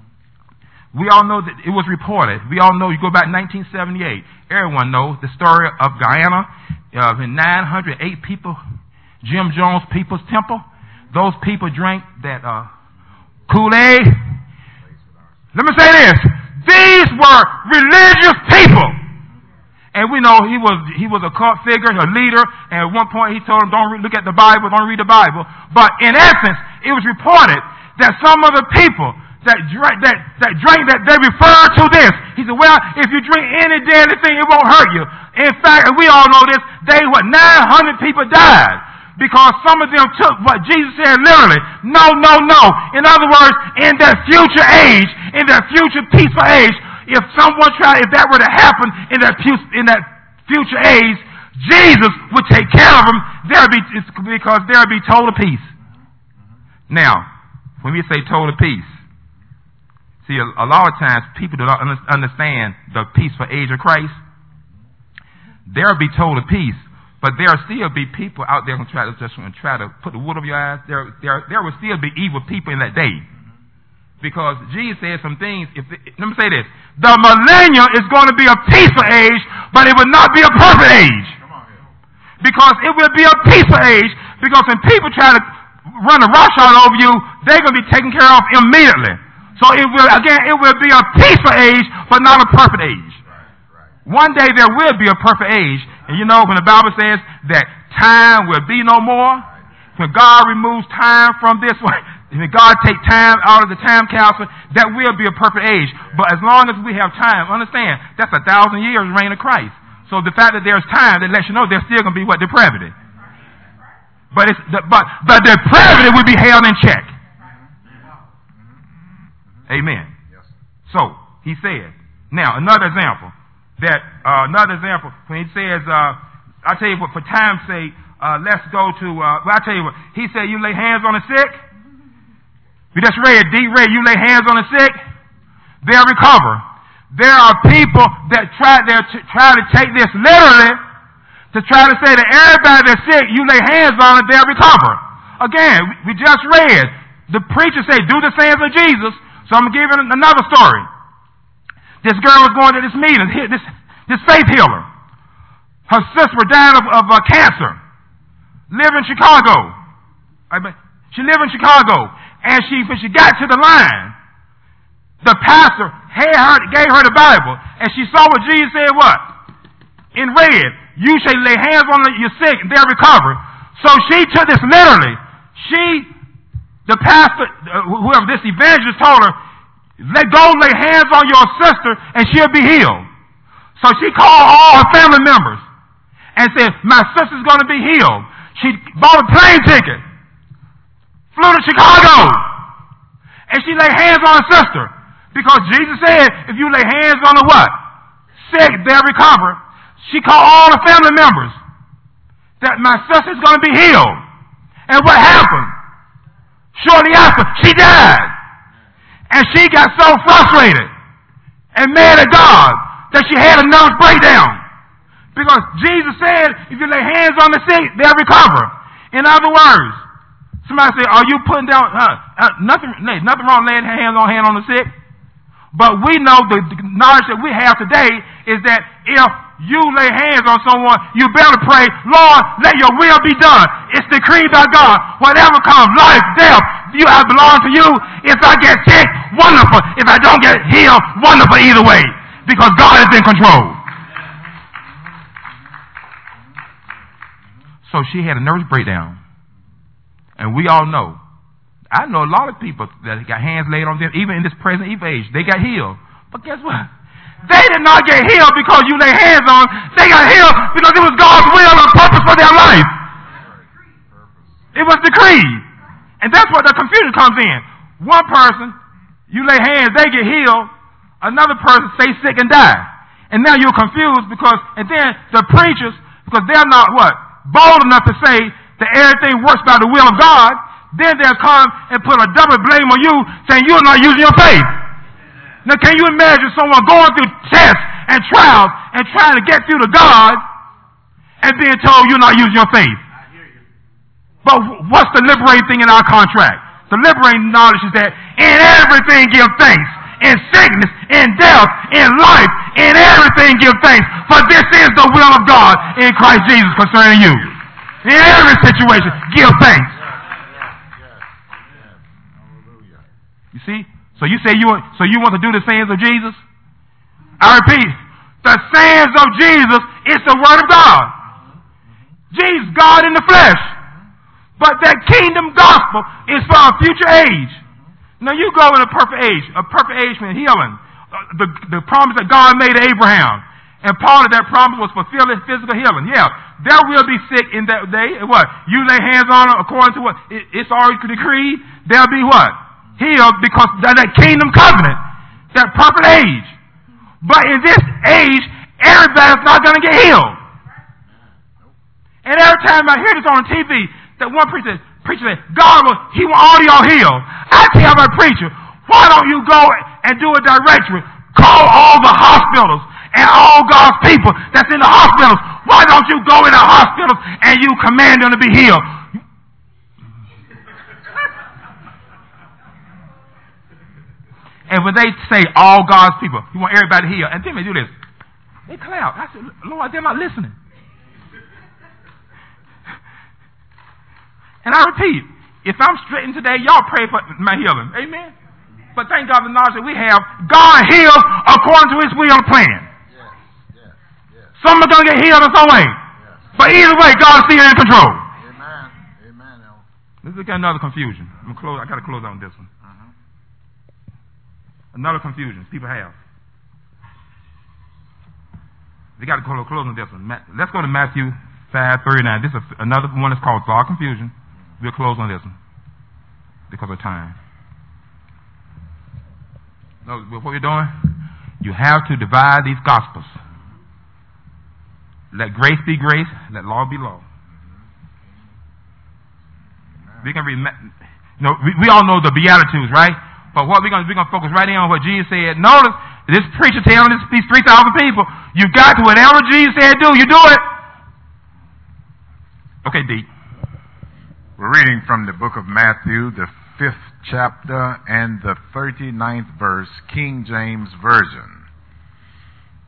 we all know that it was reported. We all know, you go back nineteen seventy-eight. Everyone knows the story of Guyana, uh, when nine hundred eight people, Jim Jones People's Temple, those people drank that uh, Kool-Aid. Let me say this. These were religious people. And we know he was he was a cult figure, a leader, and at one point he told them, don't look at the Bible, don't read the Bible. But in essence, it was reported that some of the people that drank that, that drank that they referred to this. He said, well, if you drink any deadly thing, it won't hurt you. In fact, and we all know this, they what nine hundred people died. Because some of them took what Jesus said literally. No, no, no. In other words, in that future age, in that future peaceful age, if someone tried, if that were to happen in that in that future age, Jesus would take care of them. There be because there would be total peace. Now, when we say total peace, see, a, a lot of times people do not understand the peaceful age of Christ. There will be total peace. But there will still be people out there who try to just try to put the wood over your eyes. There, there, there will still be evil people in that day, because Jesus said some things. If it, let me say this: the millennium is going to be a peaceful age, but it will not be a perfect age. Because it will be a peaceful age. Because when people try to run a roughshod over you, they're going to be taken care of immediately. So it will again, it will be a peaceful age, but not a perfect age. One day there will be a perfect age. And you know, when the Bible says that time will be no more, when God removes time from this one, when God take time out of the time capsule, that will be a perfect age. But as long as we have time, understand, that's a thousand years reign of Christ. So the fact that there's time, that lets you know there's still going to be what? Depravity. But, it's the, but the depravity will be held in check. Amen. So, he said. Now, another example. That uh, another example when he says, uh, I tell you what, for time's sake, uh, let's go to. Uh, well, I tell you what, he said, you lay hands on the sick. We just read, D read, you lay hands on the sick, they'll recover. There are people that try, to try to take this literally to try to say that everybody that's sick, you lay hands on it, they'll recover. Again, we just read the preacher say, do the sayings of Jesus. So I'm going to give you another story. This girl was going to this meeting, this, this faith healer. Her sister was dying of, of uh, cancer. Live in Chicago. I mean, she lived in Chicago. And she, when she got to the line, the pastor had her, gave her the Bible. And she saw what Jesus said, what? In red, you shall lay hands on your sick and they'll recover. So she took this literally. She, the pastor, whoever this evangelist told her, let go lay hands on your sister and she'll be healed. So she called all her family members and said, my sister's going to be healed. She bought a plane ticket, flew to Chicago, and she laid hands on her sister. Because Jesus said, if you lay hands on the what? Sick, they'll recover. She called all the family members that my sister's going to be healed. And what happened? Shortly after, she died. And she got so frustrated and mad at God that she had a nervous breakdown. Because Jesus said, if you lay hands on the sick, they'll recover. In other words, somebody say, are you putting down, uh, uh, nothing, nothing wrong laying hands on hand on the sick? But we know the, the knowledge that we have today is that if you lay hands on someone, you better pray, Lord, let your will be done. It's decreed by God. Whatever comes, life, death, you I belong to you. If I get sick, wonderful. If I don't get healed, wonderful either way. Because God is in control. So she had a nervous breakdown. And we all know, I know a lot of people that got hands laid on them, even in this present age, they got healed. But guess what? They did not get healed because you lay hands on them. They got healed because it was God's will and purpose for their life. It was decreed. And that's where the confusion comes in. One person, you lay hands, they get healed. Another person stay sick and die. And now you're confused because, and then the preachers, because they're not what? Bold enough to say that everything works by the will of God. Then they'll come and put a double blame on you, saying you're not using your faith. Now, can you imagine someone going through tests and trials and trying to get through to God and being told you're not using your faith? But what's the liberating thing in our contract? The liberating knowledge is that in everything give thanks. In sickness, in death, in life, in everything give thanks. For this is the will of God in Christ Jesus concerning you. In every situation, give thanks. You see? So you say you want, so you want to do the sayings of Jesus? I repeat, the sayings of Jesus is the word of God. Jesus, God in the flesh. But that kingdom gospel is for a future age. Now you go in a perfect age, a perfect age for healing. The, the promise that God made to Abraham. And part of that promise was fulfilling physical healing. Yeah, there will be sick in that day. What? You lay hands on them according to what? It, it's already decreed. There'll be what? Healed because of that kingdom covenant. That perfect age. But in this age, everybody's not going to get healed. And every time I hear this on T V, that one preacher, preacher said, God will, he will all y'all healed. I tell my preacher, why don't you go and do a directory? Call all the hospitals and all God's people that's in the hospitals. Why don't you go in the hospitals and you command them to be healed? And when they say all God's people, you want everybody healed, and then they do this. They clap. I said, Lord, they're not listening. And I repeat, if I'm straightened today, y'all pray for my healing. Amen? But thank God for the knowledge that we have. God heals according to his will and plan. Yes, yes, yes. Some are going to get healed in some way. Yes. But either way, God is still in control. Amen. Amen. Let's look at another confusion. I'm gonna close, I got to close on this one. Uh-huh. Another confusion people have. They got to close on this one. Let's go to Matthew five thirty-nine. This is another one that's called thought confusion. We'll close on this one because of time. No, what we're doing, you have to divide these gospels. Let grace be grace, let law be law. We can read, you know, we, we all know the Beatitudes, right? But what we're going to we're going to focus right in on what Jesus said. Notice this preacher telling this, these three thousand people, you got to whatever Jesus said do, you do it. Okay, D. We're reading from the book of Matthew, the fifth chapter and the thirty-ninth verse, King James Version.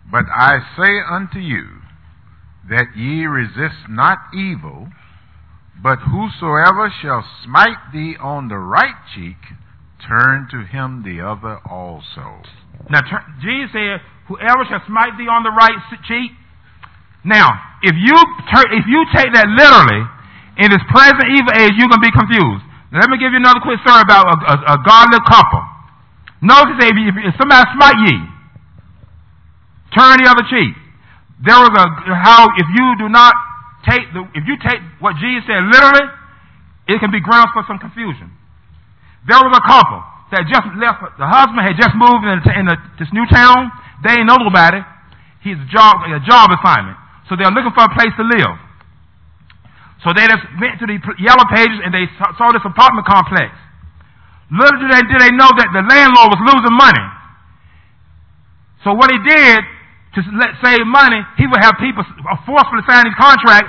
But I say unto you, that ye resist not evil, but whosoever shall smite thee on the right cheek, turn to him the other also. Now, Jesus said, whoever shall smite thee on the right cheek. Now, if you if you take that literally, in this present evil age, you're going to be confused. Now, let me give you another quick story about a, a, a godly couple. Notice if, if, if somebody smite ye, turn the other cheek. There was a how if you do not take the if you take what Jesus said literally, it can be grounds for some confusion. There was a couple that just left. The husband had just moved into in the, this new town. They ain't know nobody. He's a job a job assignment, so they're looking for a place to live. So they just went to the Yellow Pages and they saw this apartment complex. Little did they, did they know that the landlord was losing money. So what he did to let, save money, he would have people forcefully sign these contracts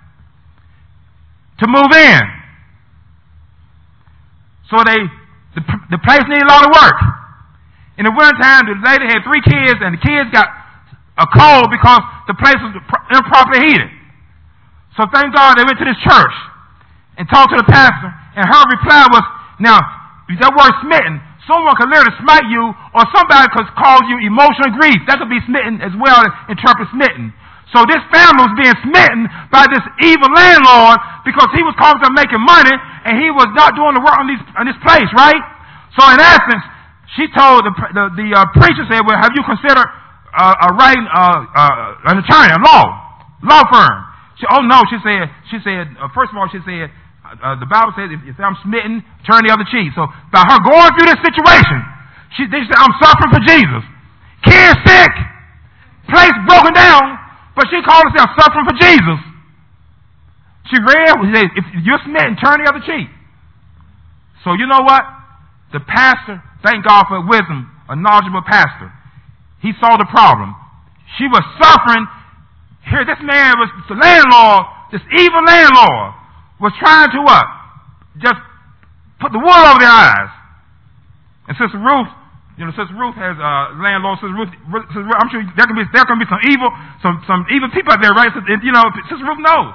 to move in. So they, the, the place needed a lot of work. In the wintertime, the lady had three kids, and the kids got a cold because the place was improperly heated. So thank God they went to this church and talked to the pastor, and her reply was, now, that word smitten, someone could literally smite you, or somebody could cause you emotional grief. That could be smitten as well as interpret smitten. So this family was being smitten by this evil landlord because he was constantly making money and he was not doing the work on, these, on this place, right? So in essence, she told the the, the uh, preacher, said, well, have you considered uh, a writing uh, uh, an attorney, a law, law firm? She, oh no, she said, she said, uh, first of all, she said, uh, the Bible says, if, if I'm smitten, turn the other cheek. So by her going through this situation, she, they said, I'm suffering for Jesus. Kids sick, place broken down, but she called herself suffering for Jesus. She read, she said, if you're smitten, turn the other cheek. So you know what? The pastor, thank God for wisdom, a knowledgeable pastor. He saw the problem. She was suffering. Here, this man was the landlord, this evil landlord, was trying to what? Just put the wool over their eyes. And Sister Ruth, you know, Sister Ruth has uh, landlord. Sister Ruth, Sister Ruth, I'm sure there can be there can be some evil, some some evil people out there, right? So, you know, Sister Ruth knows.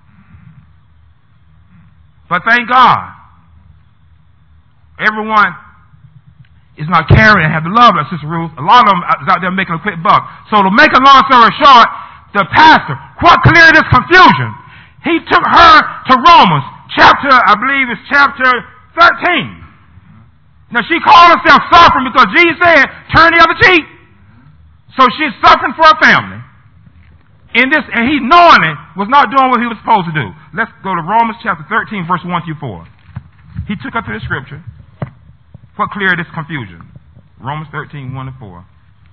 But thank God, everyone is not caring and have the love of Sister Ruth. A lot of them is out there making a quick buck. So to make a long story short, the pastor, what cleared this confusion? He took her to Romans, chapter, I believe it's chapter thirteen. Now she called herself suffering because Jesus said, turn the other cheek. So she's suffering for her family. In this, and he knowing it, was not doing what he was supposed to do. Let's go to Romans chapter thirteen, verse one through four. He took her to the scripture. What cleared this confusion? Romans thirteen, one to four.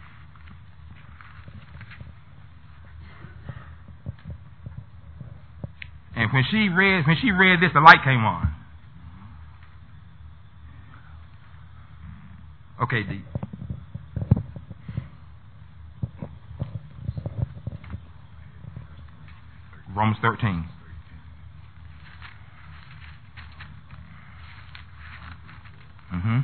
And when she read, when she read this, the light came on. Okay, D. Romans thirteen. Mm-hmm.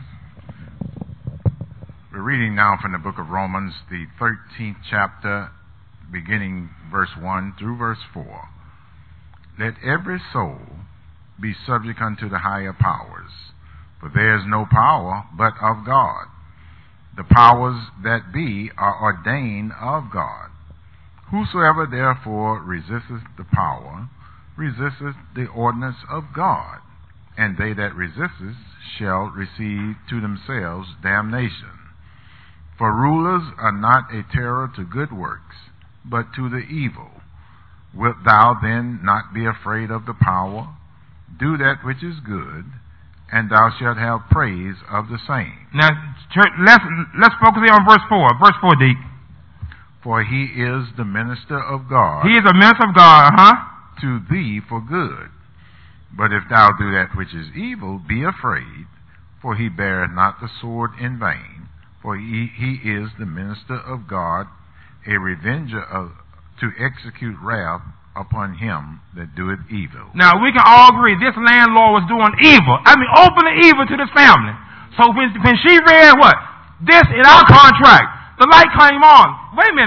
We're reading now from the book of Romans, the thirteenth chapter, beginning verse one through verse four. Let every soul be subject unto the higher powers, for there is no power but of God. The powers that be are ordained of God. Whosoever therefore resisteth the power, resisteth the ordinance of God, and they that resisteth shall receive to themselves damnation. For rulers are not a terror to good works, but to the evil. Wilt thou then not be afraid of the power? Do that which is good, and thou shalt have praise of the same. Now, let's let's focus here on verse four. Verse four, Deep. For he is the minister of God. He is a minister of God, huh? To thee for good. But if thou do that which is evil, be afraid, for he beareth not the sword in vain. For he, he is the minister of God, a revenger of, to execute wrath upon him that doeth evil. Now, we can all agree this landlord was doing evil. I mean, openly evil to this family. So when, when she read what? This in our contract, the light came on. Wait a minute.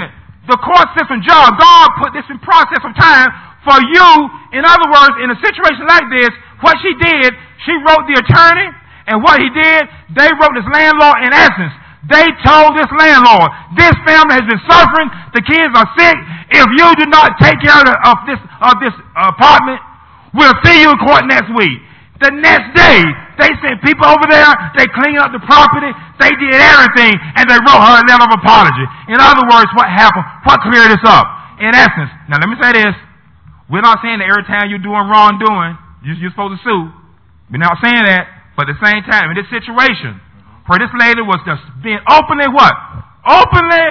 the court system job. God put this in process of time for you. In other words, in a situation like this, what she did, she wrote the attorney, and what he did, they wrote this landlord in essence. They told this landlord, this family has been suffering, the kids are sick. If you do not take care of this, of this apartment, we'll see you in court next week. The next day, they sent people over there, they cleaned up the property, they did everything, and they wrote her a letter of apology. In other words, what happened? What cleared this up? In essence, now let me say this. We're not saying that every time you're doing wrongdoing, you're supposed to sue. We're not saying that, but at the same time, in this situation, where this lady was just being openly what? Openly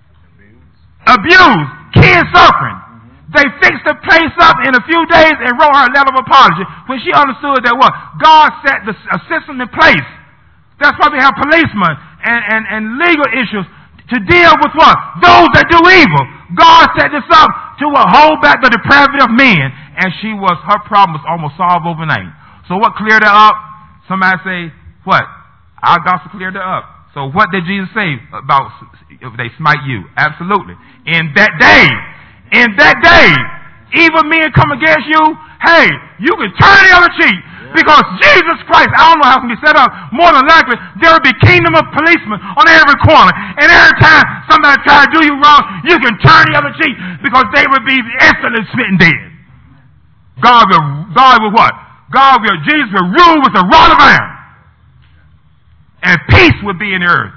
abused. Kids suffering. They fixed the place up in a few days and wrote her a letter of apology when she understood that what? God set the, a system in place. That's why we have policemen and, and, and legal issues to deal with what? Those that do evil. God set this up to what? Hold back the depravity of men. And she was, her problem was almost solved overnight. So what cleared her up? Somebody say, what? Our gospel cleared her up. So what did Jesus say about if they smite you? Absolutely. In that day, in that day, evil men come against you, hey, you can turn the other cheek. Because Jesus Christ, I don't know how it can be set up, more than likely, there will be kingdom of policemen on every corner. And every time somebody tries to do you wrong, you can turn the other cheek because they will be instantly smitten dead. God will, God will what? God will, Jesus will rule with a rod of iron. And peace will be in the earth.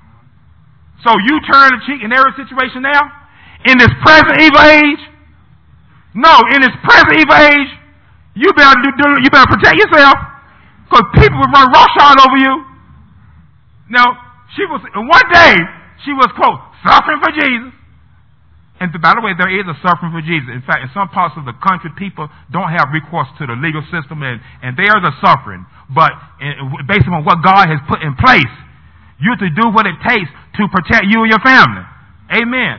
So you turn the cheek in every situation now? In this present evil age? No, in this present evil age, you better do, do, you better protect yourself, because people will run roughshod over you. Now, she was one day she was quote suffering for Jesus. And by the way, there is a suffering for Jesus. In fact, in some parts of the country, people don't have recourse to the legal system, and, and there is a suffering. But in, based on what God has put in place, you have to do what it takes to protect you and your family. Amen.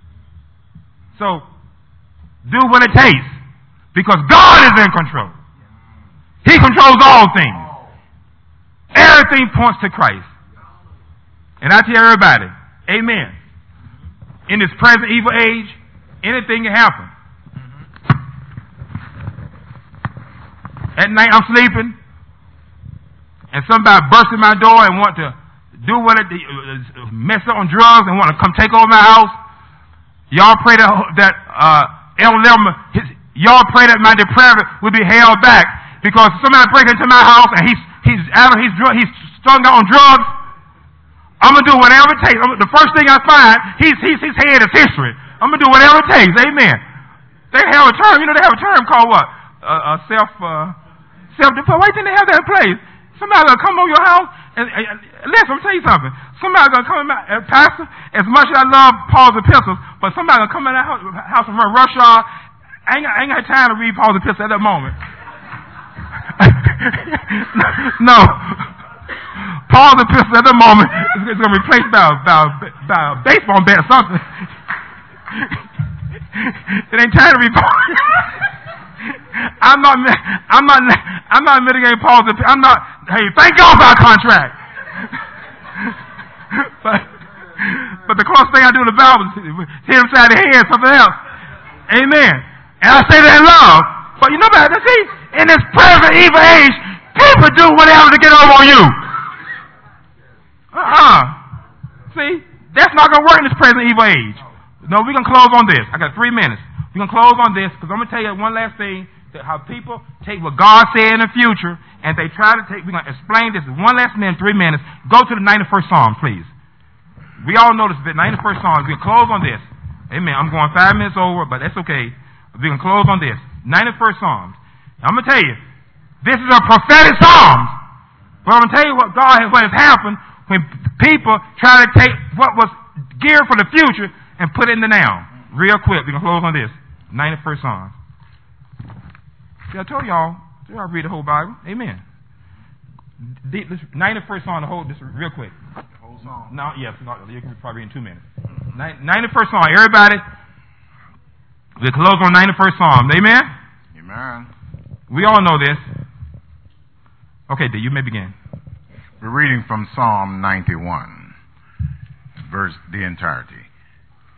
So, do what it takes. Because God is in control. He controls all things. Everything points to Christ. And I tell everybody, amen. In this present evil age, anything can happen. At night I'm sleeping, and somebody bursts in my door and want to do what it, mess up on drugs and want to come take over my house. Y'all pray that, that uh, El Lemma, his, y'all pray that my depravity will be held back, because somebody breaks into my house and he's he's out he's he's strung out on drugs. I'm gonna do whatever it takes. I'm, the first thing I find, he's, he's his head is history. I'm gonna do whatever it takes. Amen. They have a term, you know, they have a term called what? Uh, uh, self uh, self defense. Why didn't they have that in place? Somebody gonna come over your house and, and, and listen. I'm gonna tell you something. Somebody gonna come in my uh, pastor. As much as I love Paul's epistles, but somebody gonna come in that house, house and run roughshod. I ain't, I ain't got time to read Paul's epistle at that moment. No. Paul's epistle at the moment is going to be replaced by, by, by a baseball bat or something. It ain't time to read Paul. I'm not, I'm not, I'm not mitigating Paul's epistle. I'm not, hey, thank God for our contract. but, but the closest thing I do to the Bible is hit him side of the head, something else. Amen. And I say that in love. But you know about it, see, in this present evil age, people do whatever to get over on you. Uh-uh. See, that's not going to work in this present evil age. No, we're going to close on this. I got three minutes. We're going to close on this, because I'm going to tell you one last thing, that how people take what God said in the future, and they try to take, we're going to explain this in one last minute, three minutes. Go to the ninety-first Psalm, please. We all know this, the ninety-first Psalm. We're going to close on this. Amen. I'm going five minutes over, but that's okay. We're going to close on this. ninety-first Psalm. I'm going to tell you, this is a prophetic Psalm. But I'm going to tell you what God has, what has happened when people try to take what was geared for the future and put it in the now. Real quick. We're going to close on this. ninety-first Psalm. See, I told y'all, y'all read the whole Bible. Amen. The, this ninety-first Psalm, the whole, this real quick. The whole Psalm? No, yes, not, you can probably read in two minutes. ninety-first Psalm. Everybody, we close on ninety-first Psalm. Amen? Amen. We all know this. Okay, D, you may begin. We're reading from Psalm ninety-one, verse the entirety.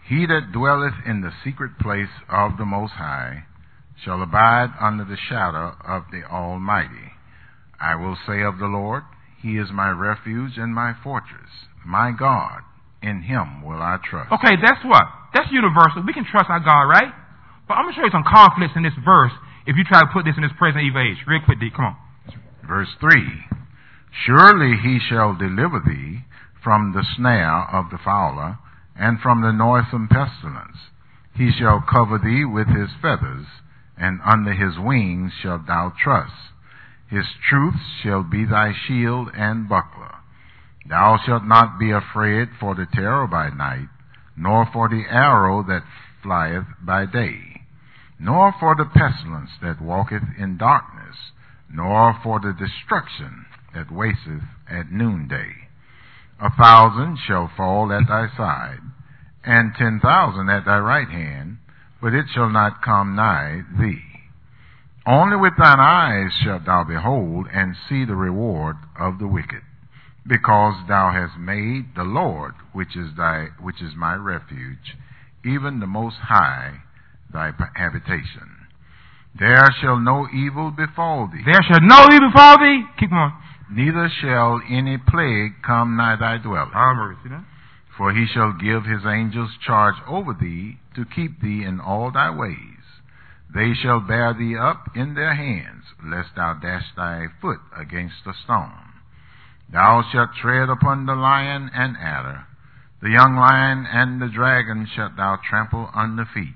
He that dwelleth in the secret place of the Most High shall abide under the shadow of the Almighty. I will say of the Lord, He is my refuge and my fortress, my God, in Him will I trust. Okay, that's what? That's universal. We can trust our God, right? But I'm going to show you some conflicts in this verse if you try to put this in this present evil age. Real quick, D, come on. Verse three, surely He shall deliver thee from the snare of the fowler, and from the noisome pestilence. He shall cover thee with His feathers, and under His wings shalt thou trust. His truth shall be thy shield and buckler. Thou shalt not be afraid for the terror by night, nor for the arrow that flieth by day, nor for the pestilence that walketh in darkness, nor for the destruction that wasteth at noonday. A thousand shall fall at thy side, and ten thousand at thy right hand, but it shall not come nigh thee. Only with thine eyes shalt thou behold and see the reward of the wicked, because thou hast made the Lord, which is thy, which is my refuge, even the Most High, thy habitation. There shall no evil befall thee. There shall no evil befall thee. Keep on. Neither shall any plague come nigh thy dwelling. Oh, mercy, that? For He shall give His angels charge over thee to keep thee in all thy ways. They shall bear thee up in their hands, lest thou dash thy foot against a stone. Thou shalt tread upon the lion and adder. The young lion and the dragon shalt thou trample under feet.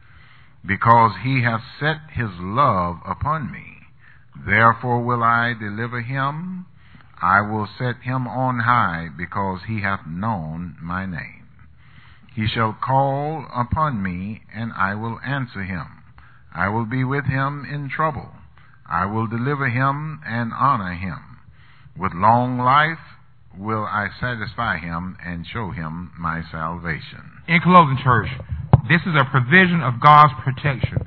Because He hath set His love upon me, therefore will I deliver him. I will set him on high, because he hath known my name. He shall call upon me, and I will answer him. I will be with him in trouble. I will deliver him and honor him. With long life will I satisfy him and show him my salvation. In closing, church, this is a provision of God's protection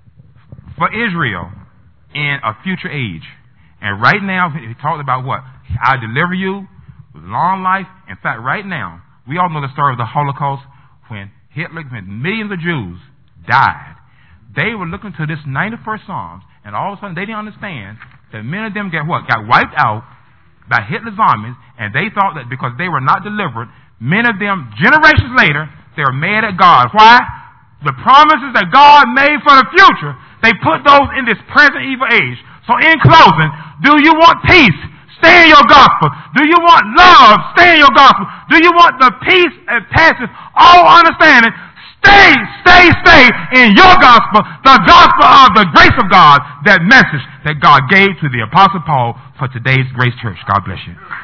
for Israel in a future age. And right now, he talked about what? I deliver you with long life. In fact, right now, we all know the story of the Holocaust, when Hitler, when millions of Jews died. They were looking to this ninety-first Psalms, and all of a sudden they didn't understand that many of them got what? Got wiped out by Hitler's armies, and they thought that because they were not delivered, many of them, generations later, they were mad at God. Why? The promises that God made for the future, they put those in this present evil age. So in closing, do you want peace? Stay in your gospel. Do you want love? Stay in your gospel. Do you want the peace that passes all understanding? Stay, stay, stay in your gospel, the gospel of the grace of God, that message that God gave to the Apostle Paul for today's Grace Church. God bless you.